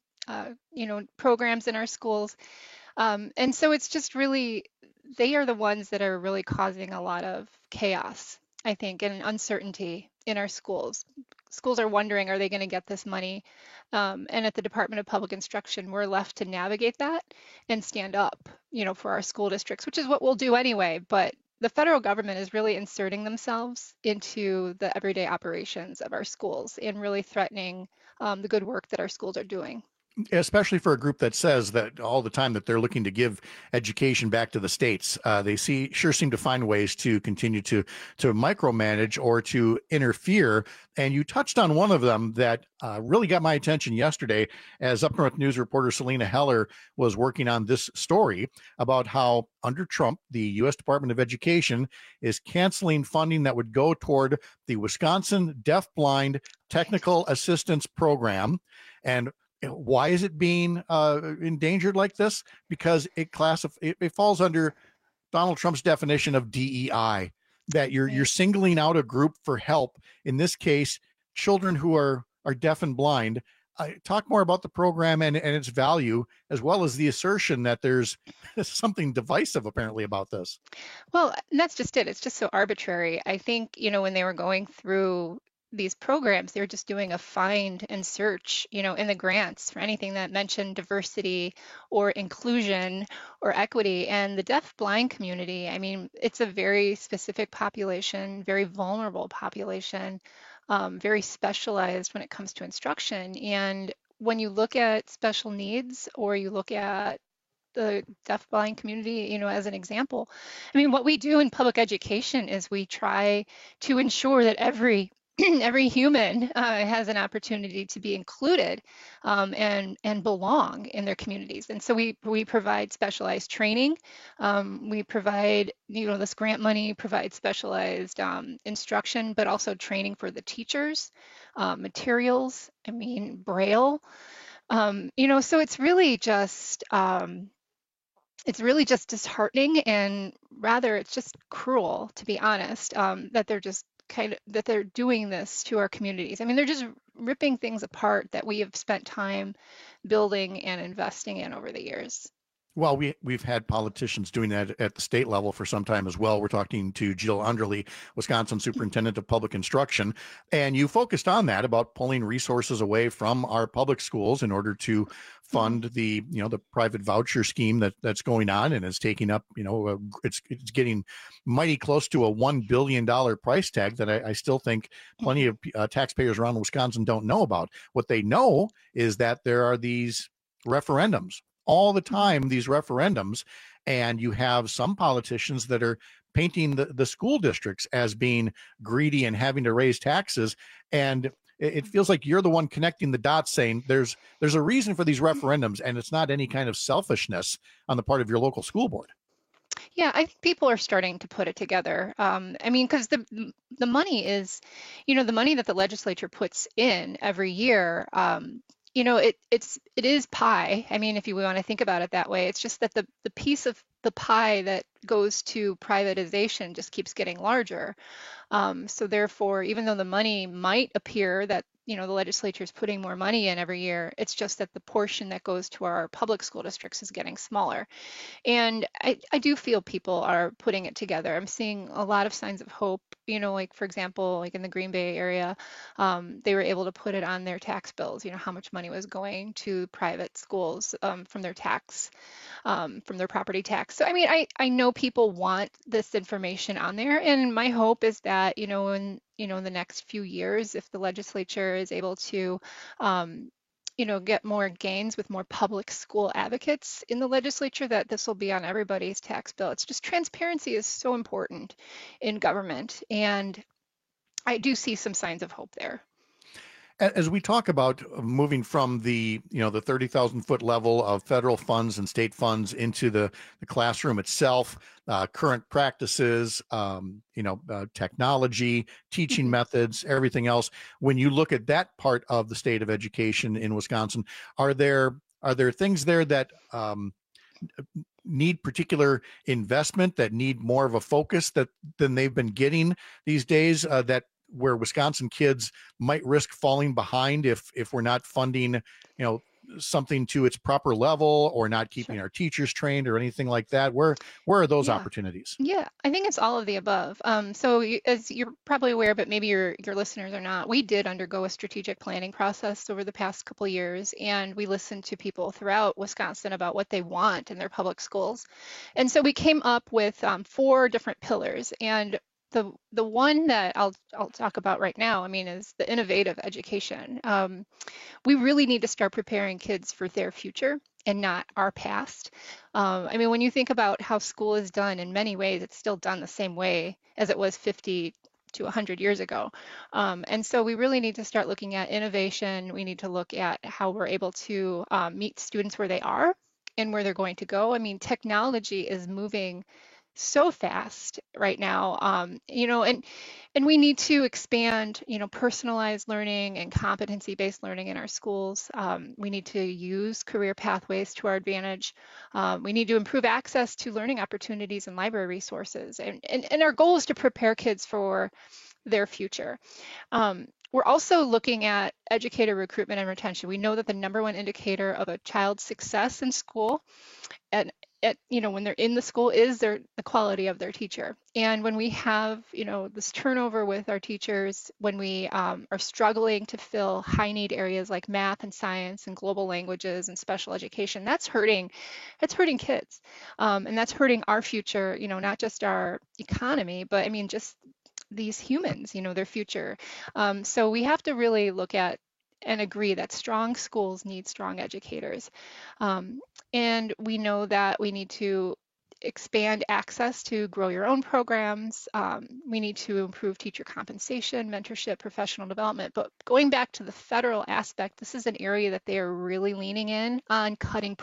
programs in our schools. And so it's just really, they are the ones that are really causing a lot of chaos, I think, and uncertainty in our schools. Schools are wondering, are they going to get this money? And at the Department of Public Instruction, we're left to navigate that and stand up, for our school districts, which is what we'll do anyway. But the federal government is really inserting themselves into the everyday operations of our schools and really threatening the good work that our schools are doing. Especially for a group that says that all the time that they're looking to give education back to the states. They sure seem to find ways to continue to micromanage or to interfere. And you touched on one of them that really got my attention yesterday as Up North News reporter Selena Heller was working on this story about how under Trump, the U.S. Department of Education is canceling funding that would go toward the Wisconsin Deaf-Blind Technical Assistance Program. And why is it being endangered like this? Because it falls under Donald Trump's definition of DEI. that you're singling out a group for help. In this case, children who are deaf and blind. Talk more about the program and its value, as well as the assertion that there's something divisive apparently about this. Well, and that's just it. It's just so arbitrary. I think, when they were going through these programs, they were just doing a find and search, in the grants for anything that mentioned diversity or inclusion or equity. And the deaf blind community, I mean, it's a very specific population, very vulnerable population, very specialized when it comes to instruction. And when you look at special needs, or you look at the deaf blind community, as an example, I mean, what we do in public education is we try to ensure that every human has an opportunity to be included and belong in their communities. And so we provide specialized training. We provide, this grant money provides specialized instruction, but also training for the teachers, materials, Braille. So it's really just disheartening, and rather it's just cruel, to be honest, that they're doing this to our communities. I mean, they're just ripping things apart that we have spent time building and investing in over the years. Well, we've had politicians doing that at the state level for some time as well. We're talking to Jill Underly, Wisconsin Superintendent of Public Instruction, and you focused on that, about pulling resources away from our public schools in order to fund the private voucher scheme that's going on, and is taking up, it's getting mighty close to a $1 billion price tag that I still think plenty of taxpayers around Wisconsin don't know about. What they know is that there are these referendums all the time, these referendums, and you have some politicians that are painting the school districts as being greedy and having to raise taxes. And it feels like you're the one connecting the dots, saying there's a reason for these referendums, and it's not any kind of selfishness on the part of your local school board. Yeah, I think people are starting to put it together. Because the money is, the money that the legislature puts in every year, it is pie. I mean, if you want to think about it that way, it's just that the piece of the pie that goes to privatization just keeps getting larger. So therefore, even though the money might appear that, the legislature is putting more money in every year, it's just that the portion that goes to our public school districts is getting smaller. And I do feel people are putting it together. I'm seeing a lot of signs of hope, like, for example, like in the Green Bay area, they were able to put it on their tax bills, how much money was going to private schools from their tax, from their property tax. So, I know people want this information on there. And my hope is that, in the next few years, if the legislature is able to, get more gains with more public school advocates in the legislature, that this will be on everybody's tax bill. It's just, transparency is so important in government. And I do see some signs of hope there. As we talk about moving from the 30,000 foot level of federal funds and state funds into the classroom itself, current practices, technology, teaching methods, everything else. When you look at that part of the state of education in Wisconsin, are there things there that need particular investment, that need more of a focus than they've been getting these days, where Wisconsin kids might risk falling behind if we're not funding, something to its proper level, or not keeping our teachers trained or anything like that? Where are those opportunities? Yeah, I think it's all of the above. As you're probably aware, but maybe your listeners are not, we did undergo a strategic planning process over the past couple of years, and we listened to people throughout Wisconsin about what they want in their public schools. And so we came up with 4 different pillars. And the one that I'll talk about right now, is the innovative education. We really need to start preparing kids for their future and not our past. When you think about how school is done, in many ways, it's still done the same way as it was 50 to 100 years ago. And so we really need to start looking at innovation. We need to look at how we're able to meet students where they are and where they're going to go. Technology is moving so fast right now, and we need to expand, personalized learning and competency-based learning in our schools. We need to use career pathways to our advantage. We need to improve access to learning opportunities and library resources. And our goal is to prepare kids for their future. We're also looking at educator recruitment and retention. We know that the number one indicator of a child's success in school when they're in the school is the quality of their teacher. And when we have, this turnover with our teachers, when we are struggling to fill high need areas like math and science and global languages and special education, that's hurting kids. And that's hurting our future, not just our economy, but just these humans, their future. So we have to really look at and agree that strong schools need strong educators. And we know that we need to expand access to grow your own programs. We need to improve teacher compensation, mentorship, professional development. But going back to the federal aspect, this is an area that they are really leaning in on cutting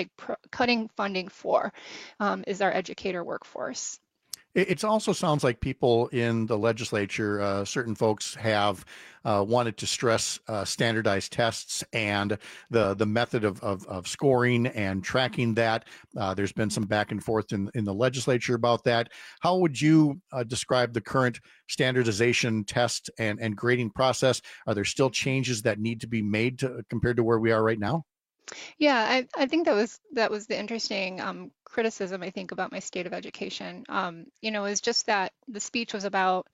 funding for, is our educator workforce. It also sounds like people in the legislature, certain folks have wanted to stress standardized tests and the method of scoring and tracking that. There's been some back and forth in the legislature about that. How would you describe the current standardization test and grading process? Are there still changes that need to be made compared to where we are right now? Yeah, I think that was the interesting criticism, I think, about my state of education. Is just that the speech was about,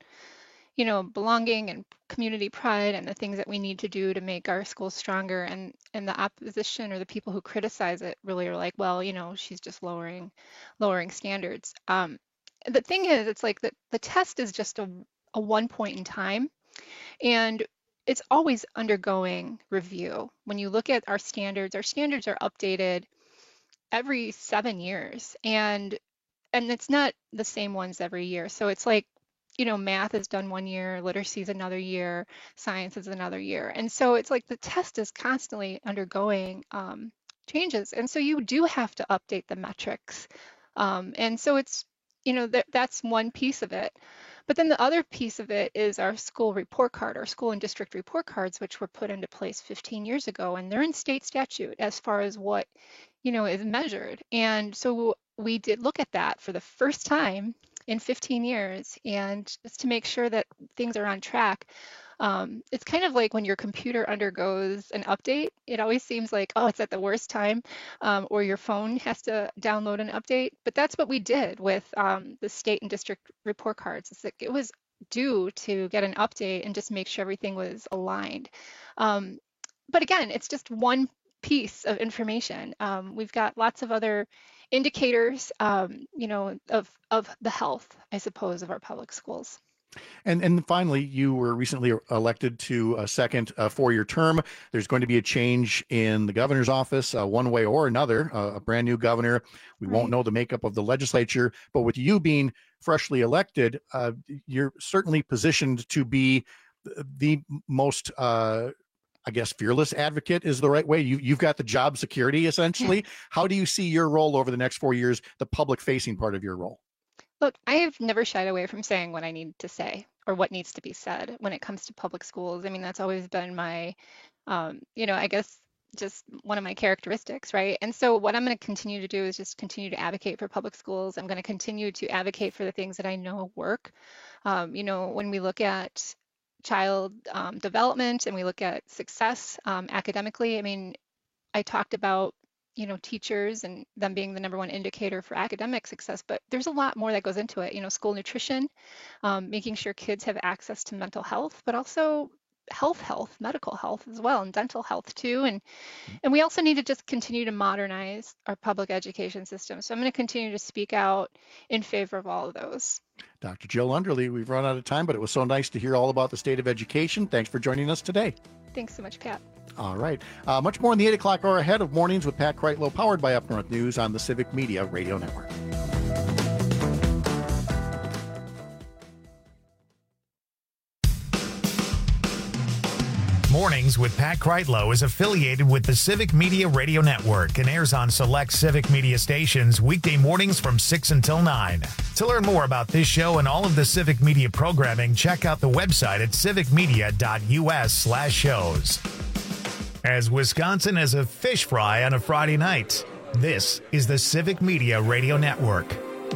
belonging and community pride and the things that we need to do to make our schools stronger. And the opposition or the people who criticize it really are like, well, she's just lowering standards. The thing is, it's like the test is just a one point in time. And it's always undergoing review. When you look at our standards are updated every 7 years, and it's not the same ones every year. So it's like, math is done 1 year, literacy is another year, science is another year. And so it's like the test is constantly undergoing changes. And so you do have to update the metrics. And so it's, that's one piece of it. But then the other piece of it is our school report card, our school and district report cards, which were put into place 15 years ago, and they're in state statute as far as what, is measured. And so we did look at that for the first time in 15 years, and just to make sure that things are on track. It's kind of like when your computer undergoes an update, it always seems like, oh, it's at the worst time, or your phone has to download an update. But that's what we did with the state and district report cards. It's like it was due to get an update and just make sure everything was aligned. But again, it's just one piece of information. We've got lots of other indicators, of the health, I suppose, of our public schools. And finally, you were recently elected to a second 4-year term. There's going to be a change in the governor's office, one way or another, a brand new governor. We won't know the makeup of the legislature, but with you being freshly elected, you're certainly positioned to be the most, fearless advocate is the right way. You've got the job security, essentially. How do you see your role over the next 4 years, the public facing part of your role? Look, I have never shied away from saying what I need to say or what needs to be said when it comes to public schools. I mean, that's always been my, just one of my characteristics, right? And so what I'm going to continue to do is just continue to advocate for public schools. I'm going to continue to advocate for the things that I know work. When we look at child development and we look at success academically, I mean, I talked about teachers and them being the number one indicator for academic success, but there's a lot more that goes into it. School nutrition, making sure kids have access to mental health, but also health, medical health as well, and dental health too. And we also need to just continue to modernize our public education system. So I'm going to continue to speak out in favor of all of those. Dr. Jill Underly, we've run out of time, but it was so nice to hear all about the state of education. Thanks for joining us today. Thanks so much, Pat. All right. Much more in the 8 o'clock hour ahead of Mornings with Pat Kreitlow, powered by Up North News on the Civic Media Radio Network. Mornings with Pat Kreitlow is affiliated with the Civic Media Radio Network and airs on select Civic Media stations weekday mornings from 6 until 9. To learn more about this show and all of the Civic Media programming, check out the website at civicmedia.us/shows. As Wisconsin as a fish fry on a Friday night, this is the Civic Media Radio Network.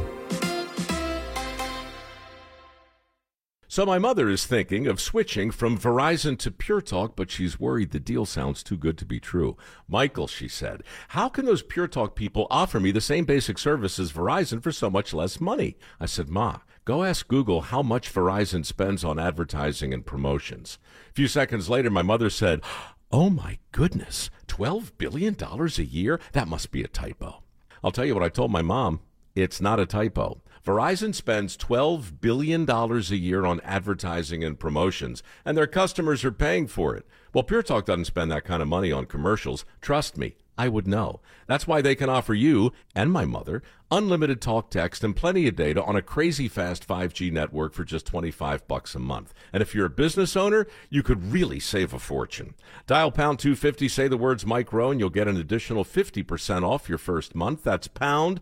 So my mother is thinking of switching from Verizon to Pure Talk, but she's worried the deal sounds too good to be true. Michael, she said, how can those Pure Talk people offer me the same basic service as Verizon for so much less money? I said, Ma, go ask Google how much Verizon spends on advertising and promotions. A few seconds later, my mother said, oh my goodness, $12 billion a year? That must be a typo. I'll tell you what I told my mom. It's not a typo. Verizon spends $12 billion a year on advertising and promotions, and their customers are paying for it. Well, Pure Talk doesn't spend that kind of money on commercials. Trust me, I would know. That's why they can offer you and my mother unlimited talk, text, and plenty of data on a crazy fast 5G network for just $25 a month. And if you're a business owner, you could really save a fortune. Dial pound 250, say the words Mike Rowe, and you'll get an additional 50% off your first month. That's pound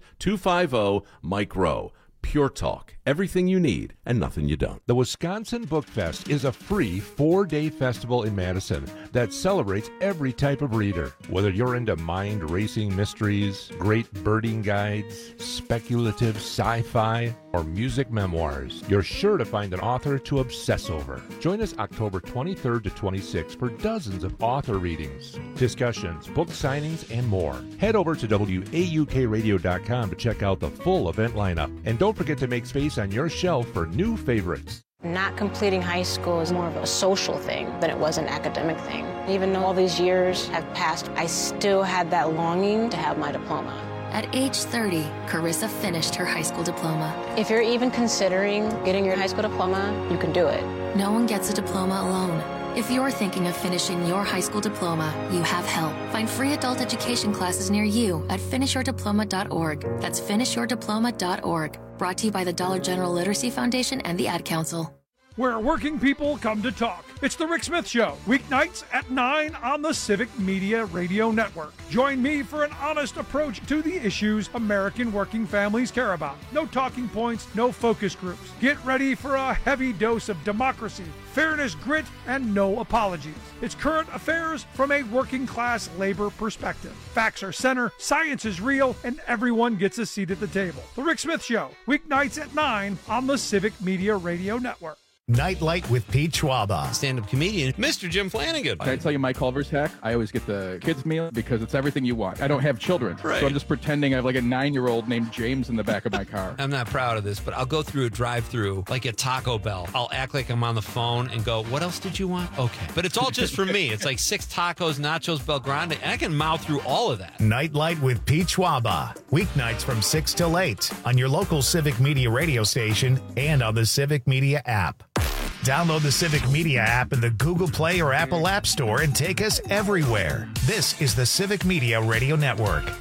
250 Mike Rowe. Pure Talk. Everything you need and nothing you don't. The Wisconsin Book Fest is a free 4-day festival in Madison that celebrates every type of reader. Whether you're into mind-racing mysteries, great birding guides, speculative sci-fi, or music memoirs, you're sure to find an author to obsess over. Join us October 23rd to 26th for dozens of author readings, discussions, book signings, and more. Head over to WAUKradio.com to check out the full event lineup. And don't forget to make space on your shelf for new favorites. Not completing high school is more of a social thing than it was an academic thing. Even though all these years have passed, I still had that longing to have my diploma. At age 30, Carissa finished her high school diploma. If you're even considering getting your high school diploma, you can do it. No one gets a diploma alone. If you're thinking of finishing your high school diploma, you have help. Find free adult education classes near you at finishyourdiploma.org. That's finishyourdiploma.org. Brought to you by the Dollar General Literacy Foundation and the Ad Council. Where working people come to talk. It's The Rick Smith Show, weeknights at 9 on the Civic Media Radio Network. Join me for an honest approach to the issues American working families care about. No talking points, no focus groups. Get ready for a heavy dose of democracy, fairness, grit, and no apologies. It's current affairs from a working class labor perspective. Facts are center, science is real, and everyone gets a seat at the table. The Rick Smith Show, weeknights at 9 on the Civic Media Radio Network. Nightlight with Pete Schwaba. Stand-up comedian, Mr. Jim Flanagan. Can I tell you my Culver's hack? I always get the kids' meal because it's everything you want. I don't have children, right. So I'm just pretending I have like a 9-year-old named James in the back of my car. I'm not proud of this, but I'll go through a drive-thru like at Taco Bell. I'll act like I'm on the phone and go, what else did you want? Okay. But it's all just for me. It's like 6 tacos, nachos, Bel Grande, and I can mouth through all of that. Nightlight with Pete Schwaba. Weeknights from 6 till 8 on your local Civic Media radio station and on the Civic Media app. Download the Civic Media app in the Google Play or Apple App Store and take us everywhere. This is the Civic Media Radio Network.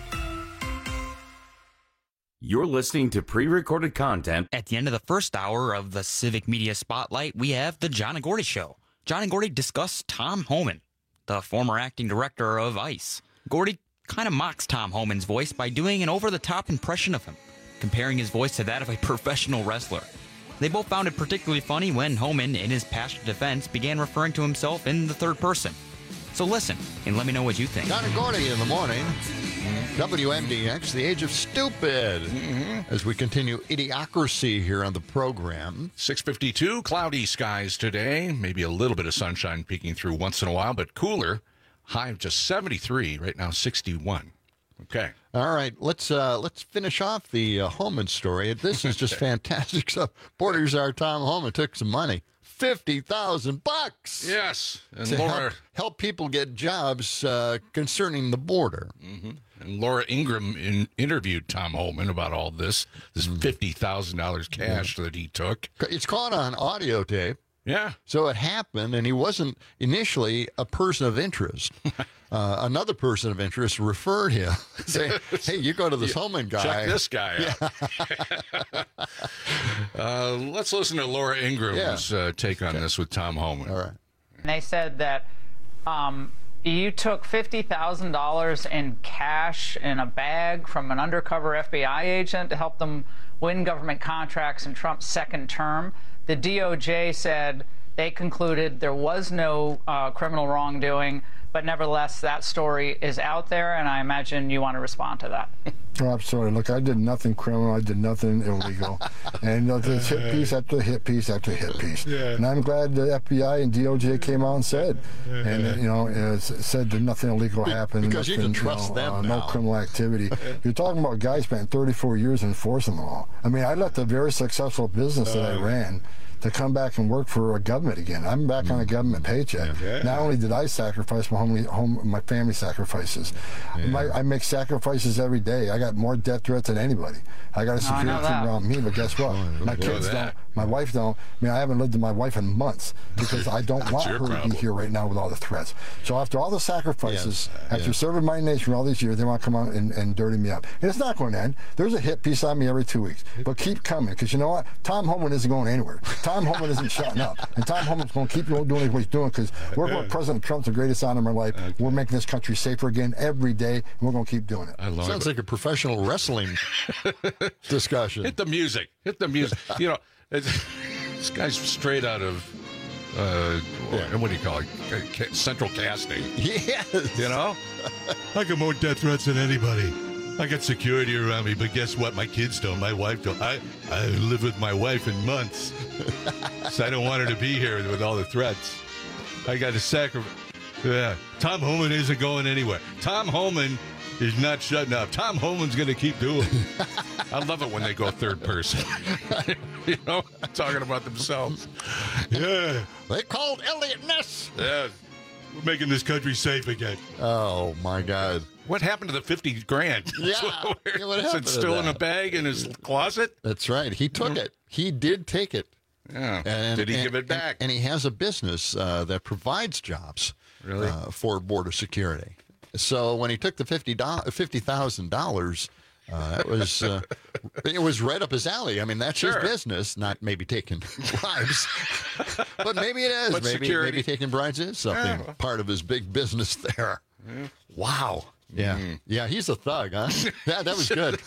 You're listening to pre-recorded content. At the end of the first hour of the Civic Media Spotlight, we have the John and Gordy Show. John and Gordy discuss Tom Homan, the former acting director of ICE. Gordy kind of mocks Tom Homan's voice by doing an over-the-top impression of him, comparing his voice to that of a professional wrestler. They both found it particularly funny when Homan, in his passionate defense, began referring to himself in the third person. So listen, and let me know what you think. John and Gordy in the morning. WMDX, the age of stupid. As we continue Idiocracy here on the program. 6:52, cloudy skies today. Maybe a little bit of sunshine peeking through once in a while, but cooler. High of just 73, right now 61. Okay. All right, let's finish off the Homan story. This is just fantastic stuff. Borders our Tom Homan took some money, $50,000. Yes, and to Laura help people get jobs concerning the border. Mm-hmm. And Laura Ingraham interviewed Tom Homan about all this $50,000 cash that he took. It's caught on audio tape. Yeah. So it happened, and he wasn't initially a person of interest. Another person of interest referred him, saying, hey, you go to this Homan guy. Check this guy out. Let's listen to Laura Ingram's take on this with Tom Homan. All right. And they said that You took $50,000 in cash in a bag from an undercover FBI agent to help them win government contracts in Trump's second term. The DOJ said they concluded there was no criminal wrongdoing, but nevertheless, that story is out there, and I imagine you want to respond to that. Oh, absolutely. Look, I did nothing criminal. I did nothing illegal. And there's hit piece after hit piece after hit piece. Yeah. And I'm glad the FBI and DOJ came out and said, said that nothing illegal happened. Because nothing, you can trust them no criminal activity. You're talking about a guy spent 34 years enforcing the law. I mean, I left a very successful business that I ran to come back and work for a government again. I'm back on a government paycheck. Yeah. Not only did I sacrifice my family sacrifices, I make sacrifices every day. I got more death threats than anybody. I got a security team around me, but guess what? My kids don't. My wife don't. I mean, I haven't lived with my wife in months because I don't want her to be here right now with all the threats. So after all the sacrifices, after serving my nation for all these years, they want to come out and dirty me up. And it's not going to end. There's a hit piece on me every 2 weeks. But keep coming, because you know what? Tom Homan isn't going anywhere. Tom Homan isn't shutting up. And Tom Homan's going to keep doing what he's doing, because we're going President Trump's the greatest honor of my life. We're making this country safer again every day, and we're going to keep doing it. Sounds like a professional wrestling discussion. Hit the music. Hit the music. You know, this guy's straight out of, what do you call it? Central casting. Yes. You know? I got more death threats than anybody. I got security around me, but guess what? My kids don't. My wife don't. I live with my wife in months. So I don't want her to be here with all the threats. I got to sacrifice. Yeah. Tom Homan isn't going anywhere. Tom Homan is not shutting up. Tom Homan's going to keep doing it. I love it when they go third person. You know, talking about themselves. Yeah. They called Elliot Ness. Yeah. We're making this country safe again. Oh, my God. What happened to the 50 grand? Yeah. What happened Is it still in a bag in his closet? That's right. He took it. He did take it. Yeah. Did he give it back? And he has a business that provides jobs for border security. So when he took the $50,000, it was right up his alley. I mean, that's his business, not maybe taking bribes. But maybe it is. Maybe taking bribes is something part of his big business there. Yeah. Wow. Yeah. Mm-hmm. Yeah, he's a thug, huh? Yeah, that was good.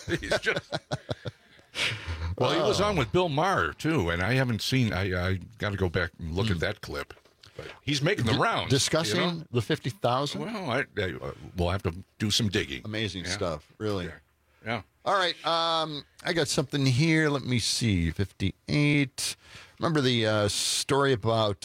Well, he was on with Bill Maher, too, and I haven't seen, I got to go back and look at that clip. But he's making the rounds. Discussing the 50,000? Well, we'll have to do some digging. Amazing stuff, really. Yeah. All right, I got something here. Let me see. 58. Remember the story about...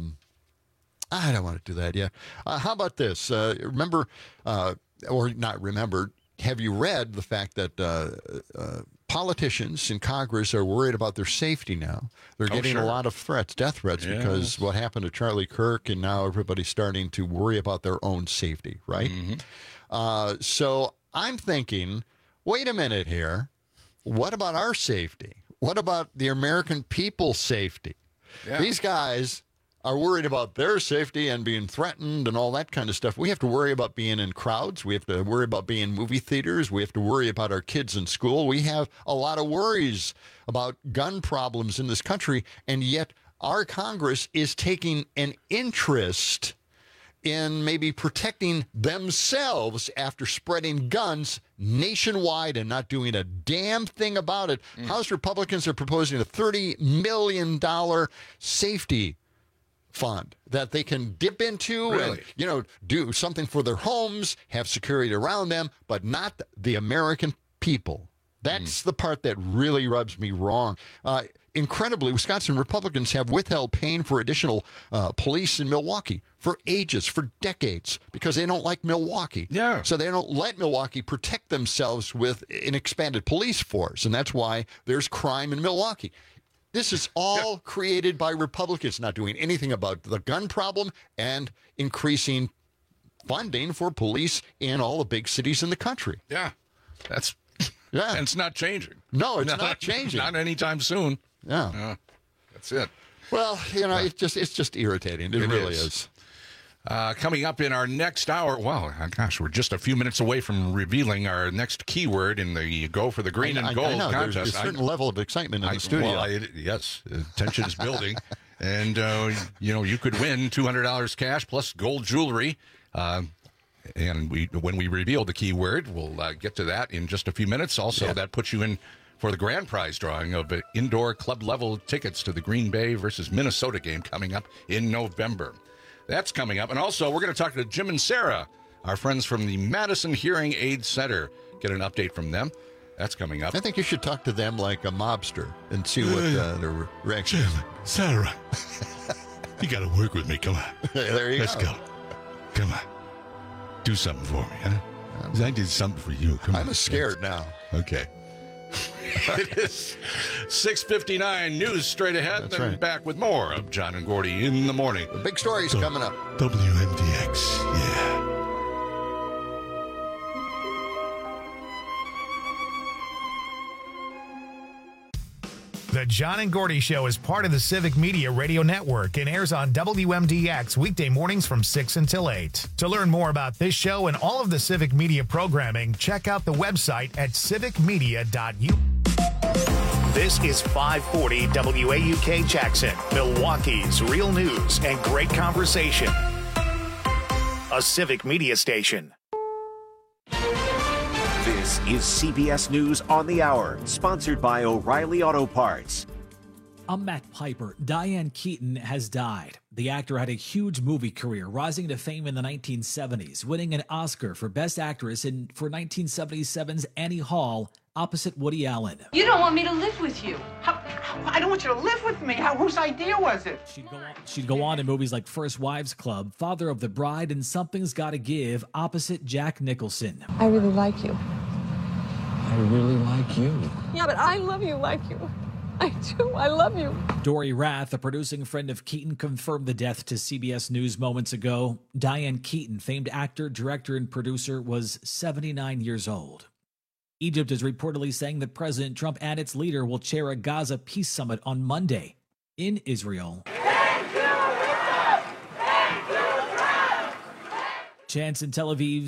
I don't want to do that yet. How about this? Remember, or not remember, have you read the fact that politicians in Congress are worried about their safety now? They're getting a lot of threats, death threats, because what happened to Charlie Kirk, and now everybody's starting to worry about their own safety, right? Mm-hmm. So I'm thinking, wait a minute here. What about our safety? What about the American people's safety? Yeah. These guys are worried about their safety and being threatened and all that kind of stuff. We have to worry about being in crowds. We have to worry about being in movie theaters. We have to worry about our kids in school. We have a lot of worries about gun problems in this country, and yet our Congress is taking an interest in maybe protecting themselves after spreading guns nationwide and not doing a damn thing about it. House Republicans are proposing a $30 million safety fund that they can dip into and, do something for their homes, have security around them, but not the American people. That's the part that really rubs me wrong. Incredibly, Wisconsin Republicans have withheld paying for additional police in Milwaukee for ages, for decades, because they don't like Milwaukee. Yeah. So they don't let Milwaukee protect themselves with an expanded police force, and that's why there's crime in Milwaukee. This is all created by Republicans not doing anything about the gun problem and increasing funding for police in all the big cities in the country. Yeah. And it's not changing. No, it's not changing. Not anytime soon. Yeah. That's it. Well, it's just irritating. It really is. Coming up in our next hour, we're just a few minutes away from revealing our next keyword in the Go for the Green and Gold contest. There's a certain level of excitement in the studio. Yes, tension is building. And, you could win $200 cash plus gold jewelry. And when we reveal the keyword, we'll get to that in just a few minutes. Also, that puts you in for the grand prize drawing of indoor club-level tickets to the Green Bay versus Minnesota game coming up in November. That's coming up. And also, we're going to talk to Jim and Sarah, our friends from the Madison Hearing Aid Center. Get an update from them. That's coming up. I think you should talk to them like a mobster and see what their reaction is. Sarah, you got to work with me. Come on. There you Let's go. Come on. Do something for me, huh? 'Cause I did something for you. Come on. I'm scared now. Okay. It is 6:59. News straight ahead. That's Then right. back with more of John and Gordy in the morning. The big stories coming up. WMDX. Yeah. The John and Gordy Show is part of the Civic Media Radio Network and airs on WMDX weekday mornings from 6 until 8. To learn more about this show and all of the Civic Media programming, check out the website at civicmedia.u. This is 540 WAUK Jackson, Milwaukee's real news and great conversation. A Civic Media station. This is CBS News on the Hour, sponsored by O'Reilly Auto Parts. I'm Matt Piper. Diane Keaton has died. The actor had a huge movie career, rising to fame in the 1970s, winning an Oscar for Best Actress for 1977's Annie Hall, opposite Woody Allen. You don't want me to live with you. I don't want you to live with me. Whose idea was it? She'd go on in movies like First Wives Club, Father of the Bride, and Something's Gotta Give, opposite Jack Nicholson. I really like you. I really like you. Yeah, but I love you like you. I do. I love you. Dory Rath, a producing friend of Keaton, confirmed the death to CBS News moments ago. Diane Keaton, famed actor, director, and producer, was 79 years old. Egypt is reportedly saying that President Trump and its leader will chair a Gaza peace summit on Monday in Israel. Chance in Tel Aviv.